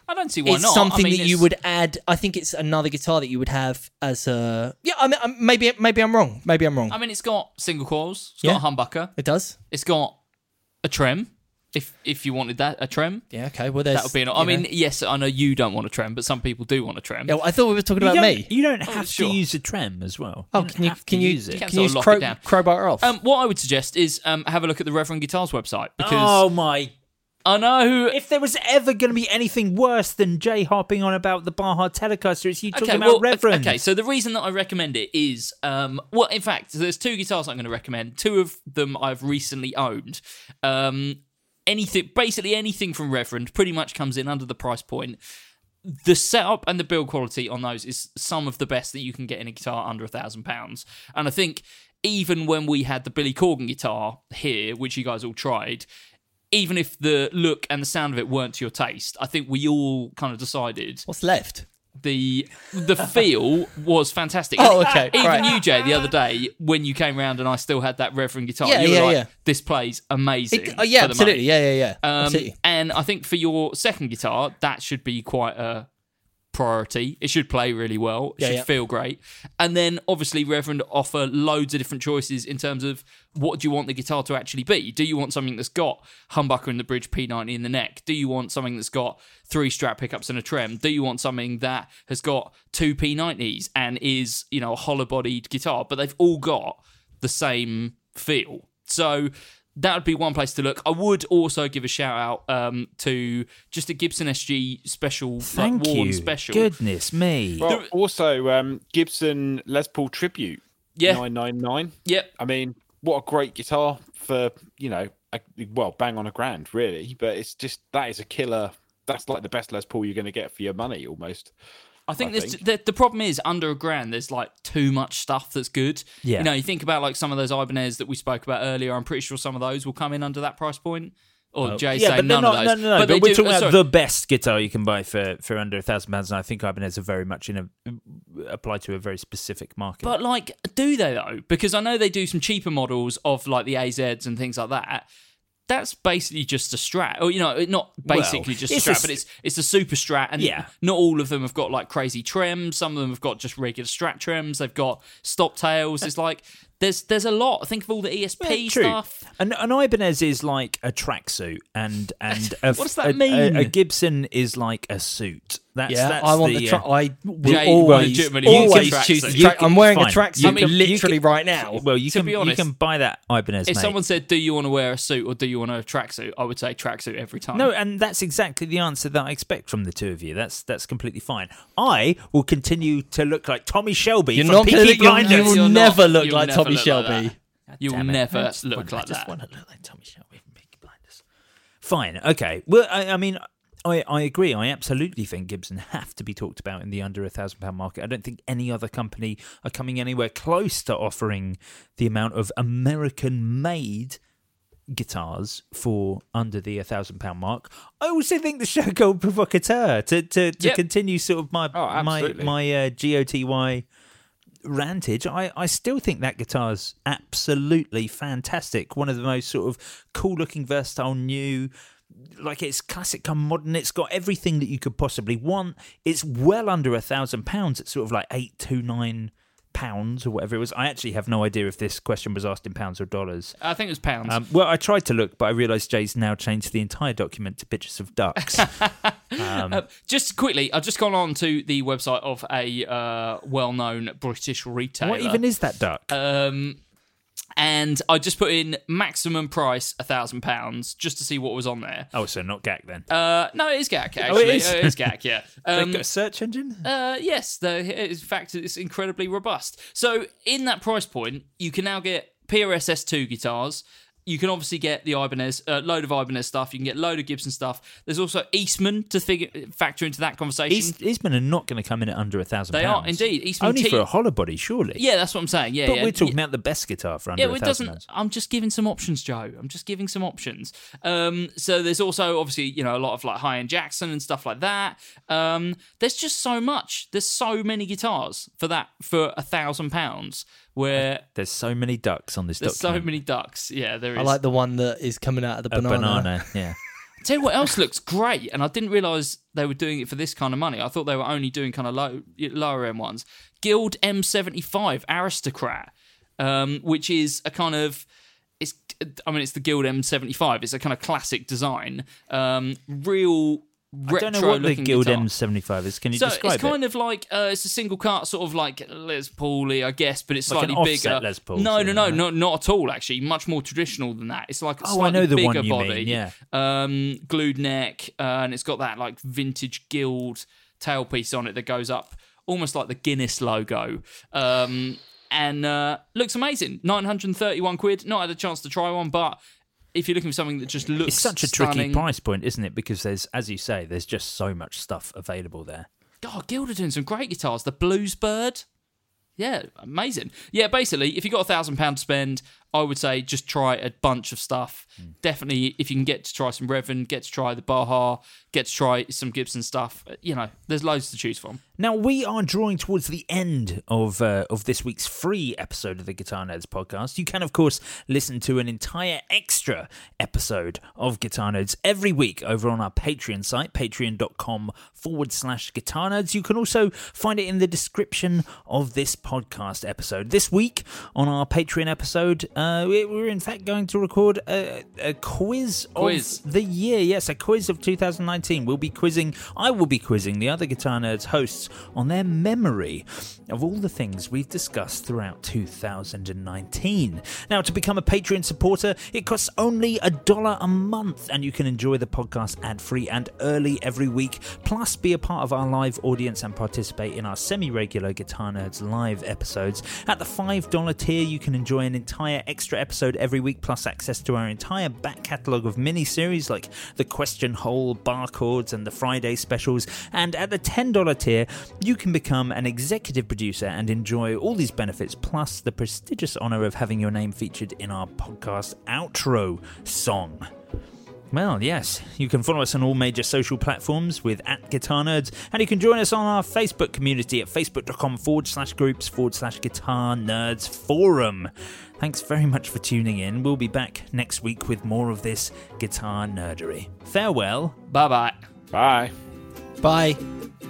I don't see why it's not. something I mean, that you it's- would add. I think it's another guitar that you would have as a. Yeah, I mean, um, maybe maybe I'm wrong. Maybe I'm wrong. I mean, it's got single coils. It's Yeah. got a humbucker. It does. It's got a trem. If if you wanted that, a trem. Yeah. Okay. Well, there's. That would be. An, you I mean, know. yes, I know you don't want a trem, but some people do want a trem. Yeah, well, I thought we were talking You about don't, me. you don't Oh, have sure. to use a trem as well. Oh, don't can you have to can you use it. can can you sort of lock cro- it down. crowbar off? Um, what I would suggest is um, have a look at the Reverend Guitars website because Oh my! I know. If there was ever going to be anything worse than Jay harping on about the Baja Telecaster, it's you talking Okay, about well, Reverend. okay. So the reason that I recommend it is, um, well, in fact, there's two guitars I'm going to recommend. Two of them I've recently owned. Um, anything, basically anything from Reverend, pretty much comes in under the price point. The setup and the build quality on those is some of the best that you can get in a guitar under a thousand pounds. And I think even when we had the Billy Corgan guitar here, which you guys all tried, even if the look and the sound of it weren't to your taste, I think we all kind of decided What's left? the the feel was fantastic. Oh, And okay, Even right. you, Jay, the other day when you came round and I still had that Reverend guitar, Yeah, you were yeah, like, yeah. "This plays amazing." It- oh, yeah, for the absolutely. money. Yeah, yeah, yeah. Um, absolutely. and I think for your second guitar, that should be quite a priority. It should play really well. It Yeah, should yeah. feel great. And then obviously Reverend offer loads of different choices in terms of what do you want the guitar to actually be? Do you want something that's got humbucker in the bridge, P ninety in the neck? Do you want something that's got three strap pickups and a trem? Do you want something that has got two P nineties and is, you know, a hollow-bodied guitar? But they've all got the same feel. So that would be one place to look. I would also give a shout out um, to just a Gibson S G special, Thank like worn you. special. Goodness me. Well, also, um, Gibson Les Paul Tribute Yeah. nine nine nine. Yep. I mean, what a great guitar for, you know, a, well, bang on a grand, really. But it's just, that is a killer. That's like the best Les Paul you're going to get for your money, almost. I think, I there's, think. The, the problem is under a grand, there's like too much stuff that's good. Yeah. You know, you think about like some of those Ibanez that we spoke about earlier. I'm pretty sure some of those will come in under that price point. Or Jay yeah, saying but they're none not, of those. no, no, no. But, they we're do- talking uh, about sorry. the best guitar you can buy for, for under a thousand pounds, and I think Ibanez are very much in a apply to a very specific market. But like, do they though? Because I know they do some cheaper models of like the A Zs and things like that. That's basically just a Strat, or you know, not basically Well, just a it's Strat, a s- but it's it's a super Strat, and Yeah. not all of them have got like crazy trims. Some of them have got just regular Strat trims. They've got stop tails. It's like there's there's a lot. Think of all the E S P Yeah, true. stuff. An, an Ibanez is like a tracksuit, and and a, What does that a- mean? A, a Gibson is like a suit. That's, yeah, that's I want the. the Tra- uh, I will Jay, always, legitimately, you always can choose tracksuit. the You track. I'm wearing fine. a tracksuit You can- you literally can- right now. well, you To can be you honest, can buy that Ibanez. If mate. someone said, "Do you want to wear a suit or do you want a tracksuit?" I would say tracksuit every time. No, and that's exactly the answer that I expect from the two of you. That's that's completely fine. I will continue to look like Tommy Shelby You're from not Peaky gonna, you'll, Blinders. you will You're never not- look you'll like never Tommy look like Shelby. that. You will Damn it. never I just look want, like I just that. want to look like Tommy Shelby from Peaky Blinders. Fine, okay. Well, I, I mean, I, I agree. I absolutely think Gibson have to be talked about in the under a thousand pound market. I don't think any other company are coming anywhere close to offering the amount of American-made guitars for under the a thousand pound mark. I also think the show gold provocateur to to, to Yep. continue sort of my Oh, my absolutely. my uh, G O T Y rantage. I, I still think that guitar's absolutely fantastic. One of the most sort of cool looking, versatile, new. Like, it's classic, come modern. It's got everything that you could possibly want. It's well under a thousand pounds. It's sort of like eight two nine pounds or whatever it was. I actually have no idea if this question was asked in pounds or dollars. I think it was pounds. Um, well, I tried to look, but I realised Jay's now changed the entire document to pictures of ducks. um, Uh, just quickly, I've just gone on to the website of a uh, well-known British retailer. what even is that duck? Um, and I just put in maximum price a thousand pounds just to see what was on there. oh, so not G A C then. Uh, no, it is G A C. Oh, Actually, it is? Uh, it is G A C. Yeah. They've Um, got a search engine? Uh, yes, the, in fact, it's incredibly robust. So, in that price point, you can now get P R S S two guitars. You can obviously get the Ibanez, a uh, load of Ibanez stuff. You can get a load of Gibson stuff. There's also Eastman to figure, factor into that conversation. East, Eastman are not going to come in at under a thousand They pounds. are indeed. Eastman Only T- for a hollow body, surely. Yeah, that's what I'm saying. Yeah, but yeah. we're talking yeah. about the best guitar for under Yeah, a well, it thousand doesn't. pounds. I'm just giving some options, Joe. I'm just giving some options. Um, so there's also obviously you know a lot of like high-end Jackson and stuff like that. Um, there's just so much. There's so many guitars for that for a thousand pounds. Where There's so many ducks on this there's so document. many ducks. Yeah, there is. I like the one that is coming out of the A banana. banana, yeah. Tell you what else looks great, and I didn't realise they were doing it for this kind of money. I thought they were only doing kind of low, lower end ones. Guild M seventy-five Aristocrat, um, which is a kind of... It's, I mean, it's the Guild M seventy-five. It's a kind of classic design. Um, real... I don't know what the Guild guitar. M seventy-five is. Can you so describe it's kind it? of like uh, it's a single cart, sort of like Les Paul-y, I guess, but it's Like slightly an offset bigger. Les Paul, no, no, sort no, of, not not at all. Actually, much more traditional than that. It's like a Oh, I slightly know the bigger one you body, mean, yeah. um, glued neck, uh, and it's got that like vintage Guild tailpiece on it that goes up almost like the Guinness logo. Um, and uh, looks amazing. nine hundred thirty-one quid. Not had a chance to try one, but if you're looking for something that just looks It's such a stunning, tricky price point, isn't it? Because there's, as you say, there's just so much stuff available there. God, Guild are doing some great guitars. The Blues Bird. Yeah, amazing. Yeah, basically, if you've got a thousand pounds to spend, I would say just try a bunch of stuff. Mm. Definitely, if you can get to try some Revan, get to try the Baja, get to try some Gibson stuff. You know, there's loads to choose from. Now, we are drawing towards the end of uh, of this week's free episode of the Guitar Nerds podcast. You can, of course, listen to an entire extra episode of Guitar Nerds every week over on our Patreon site, patreon.com forward slash Guitar Nerds. You can also find it in the description of this podcast episode. This week, on our Patreon episode, uh, we're in fact going to record a, a quiz, quiz of the year. Yes, a quiz of two thousand nineteen. We'll be quizzing, I will be quizzing the other Guitar Nerds hosts on their memory of all the things we've discussed throughout two thousand nineteen. Now, to become a Patreon supporter, it costs only a dollar a month, and you can enjoy the podcast ad-free and early every week, plus be a part of our live audience and participate in our semi-regular Guitar Nerds live episodes. At the five dollar tier, you can enjoy an entire extra episode every week, plus access to our entire back catalogue of mini-series like the Question Hole, Barchords, and the Friday specials. And at the ten dollar tier, you can become an executive producer and enjoy all these benefits, plus the prestigious honour of having your name featured in our podcast outro song. Well, yes, you can follow us on all major social platforms with at Guitar Nerds, and you can join us on our Facebook community at facebook.com forward slash groups forward slash Guitar Nerds Forum. Thanks very much for tuning in. We'll be back next week with more of this guitar nerdery. Farewell. Bye-bye. Bye. Bye.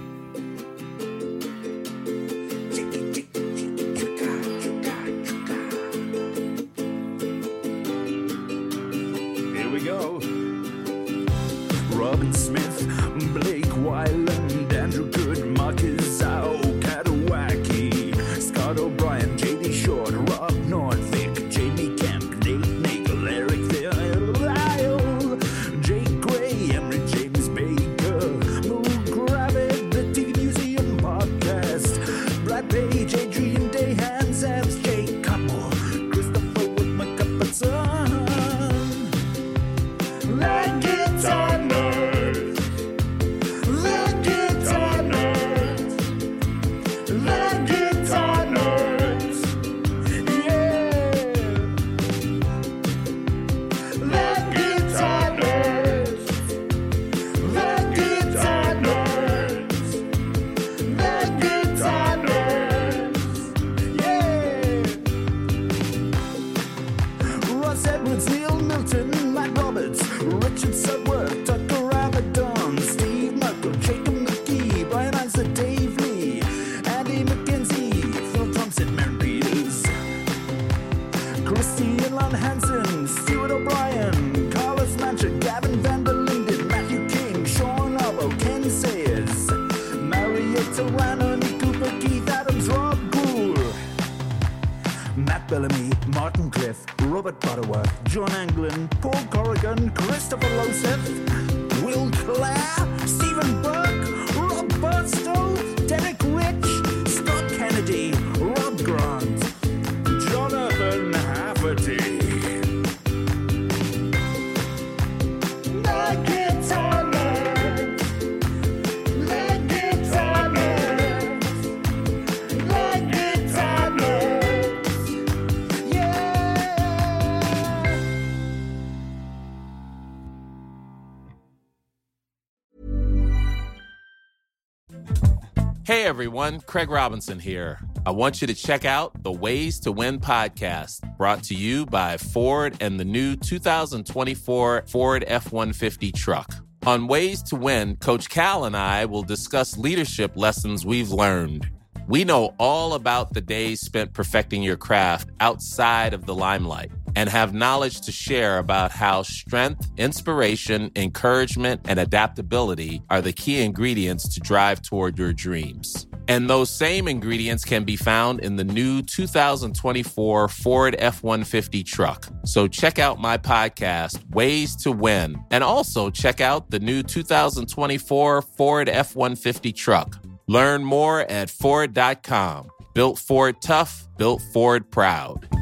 Here we go. Robin Smith, Blake Wyland, Andrew Good, Marcus Zhao, Katawaki, Scott O'Brien, J D Short, Rob Northwick, Jamie Kemp, Nate Nagel, Eric Lyle, Jake Gray, Emery James Baker, Moon Gravit, the T V Museum Podcast, Brad Page, Adrian Dahan, Sam's Jake Couple, Christopher with McCupperson. Like Guitar Nerds, like Guitar Nerds, like Guitar Nerds, yeah. Like Guitar Nerds, like Guitar Nerds, like Guitar Nerds, yeah. Ross Edwards, Neil Milton, Matt Roberts, Richard Sudworth, Tucker Avedon, Steve Merkel, Jacob McGee, Brian Einstein, Dave Lee, Andy McKenzie, Phil Thompson, Maren Peters, Christine Lon Hansen, Stuart O'Brien, Carlos Mancha, Gavin Van der Linden, Matthew King, Sean Arbo, Ken Sayers, Marietta Rano, Nick Cooper, Keith Adams, Rob Gould, Matt Bellamy, Martin Cliff, Robert Butterworth, John Anglin, Paul Corrigan, Christopher Loseth, Will Clare, Stephen Burke, Rob Burstow, Derek Rich, Scott Kennedy, Rob Grant, Jonathan Hafferty. Like Guitar Nerds, like Guitar Nerds, like Guitar Nerds, yeah. Hey everyone, Craig Robinson here. I want you to check out the Ways to Win podcast, brought to you by Ford and the new two thousand twenty-four Ford F one fifty truck. On Ways to Win, Coach Cal and I will discuss leadership lessons we've learned. We know all about the days spent perfecting your craft outside of the limelight and have knowledge to share about how strength, inspiration, encouragement, and adaptability are the key ingredients to drive toward your dreams. And those same ingredients can be found in the new two thousand twenty-four Ford F one fifty truck. So check out my podcast, Ways to Win, and also check out the new two thousand twenty-four Ford F one fifty truck. Learn more at Ford dot com. Built Ford tough, built Ford proud.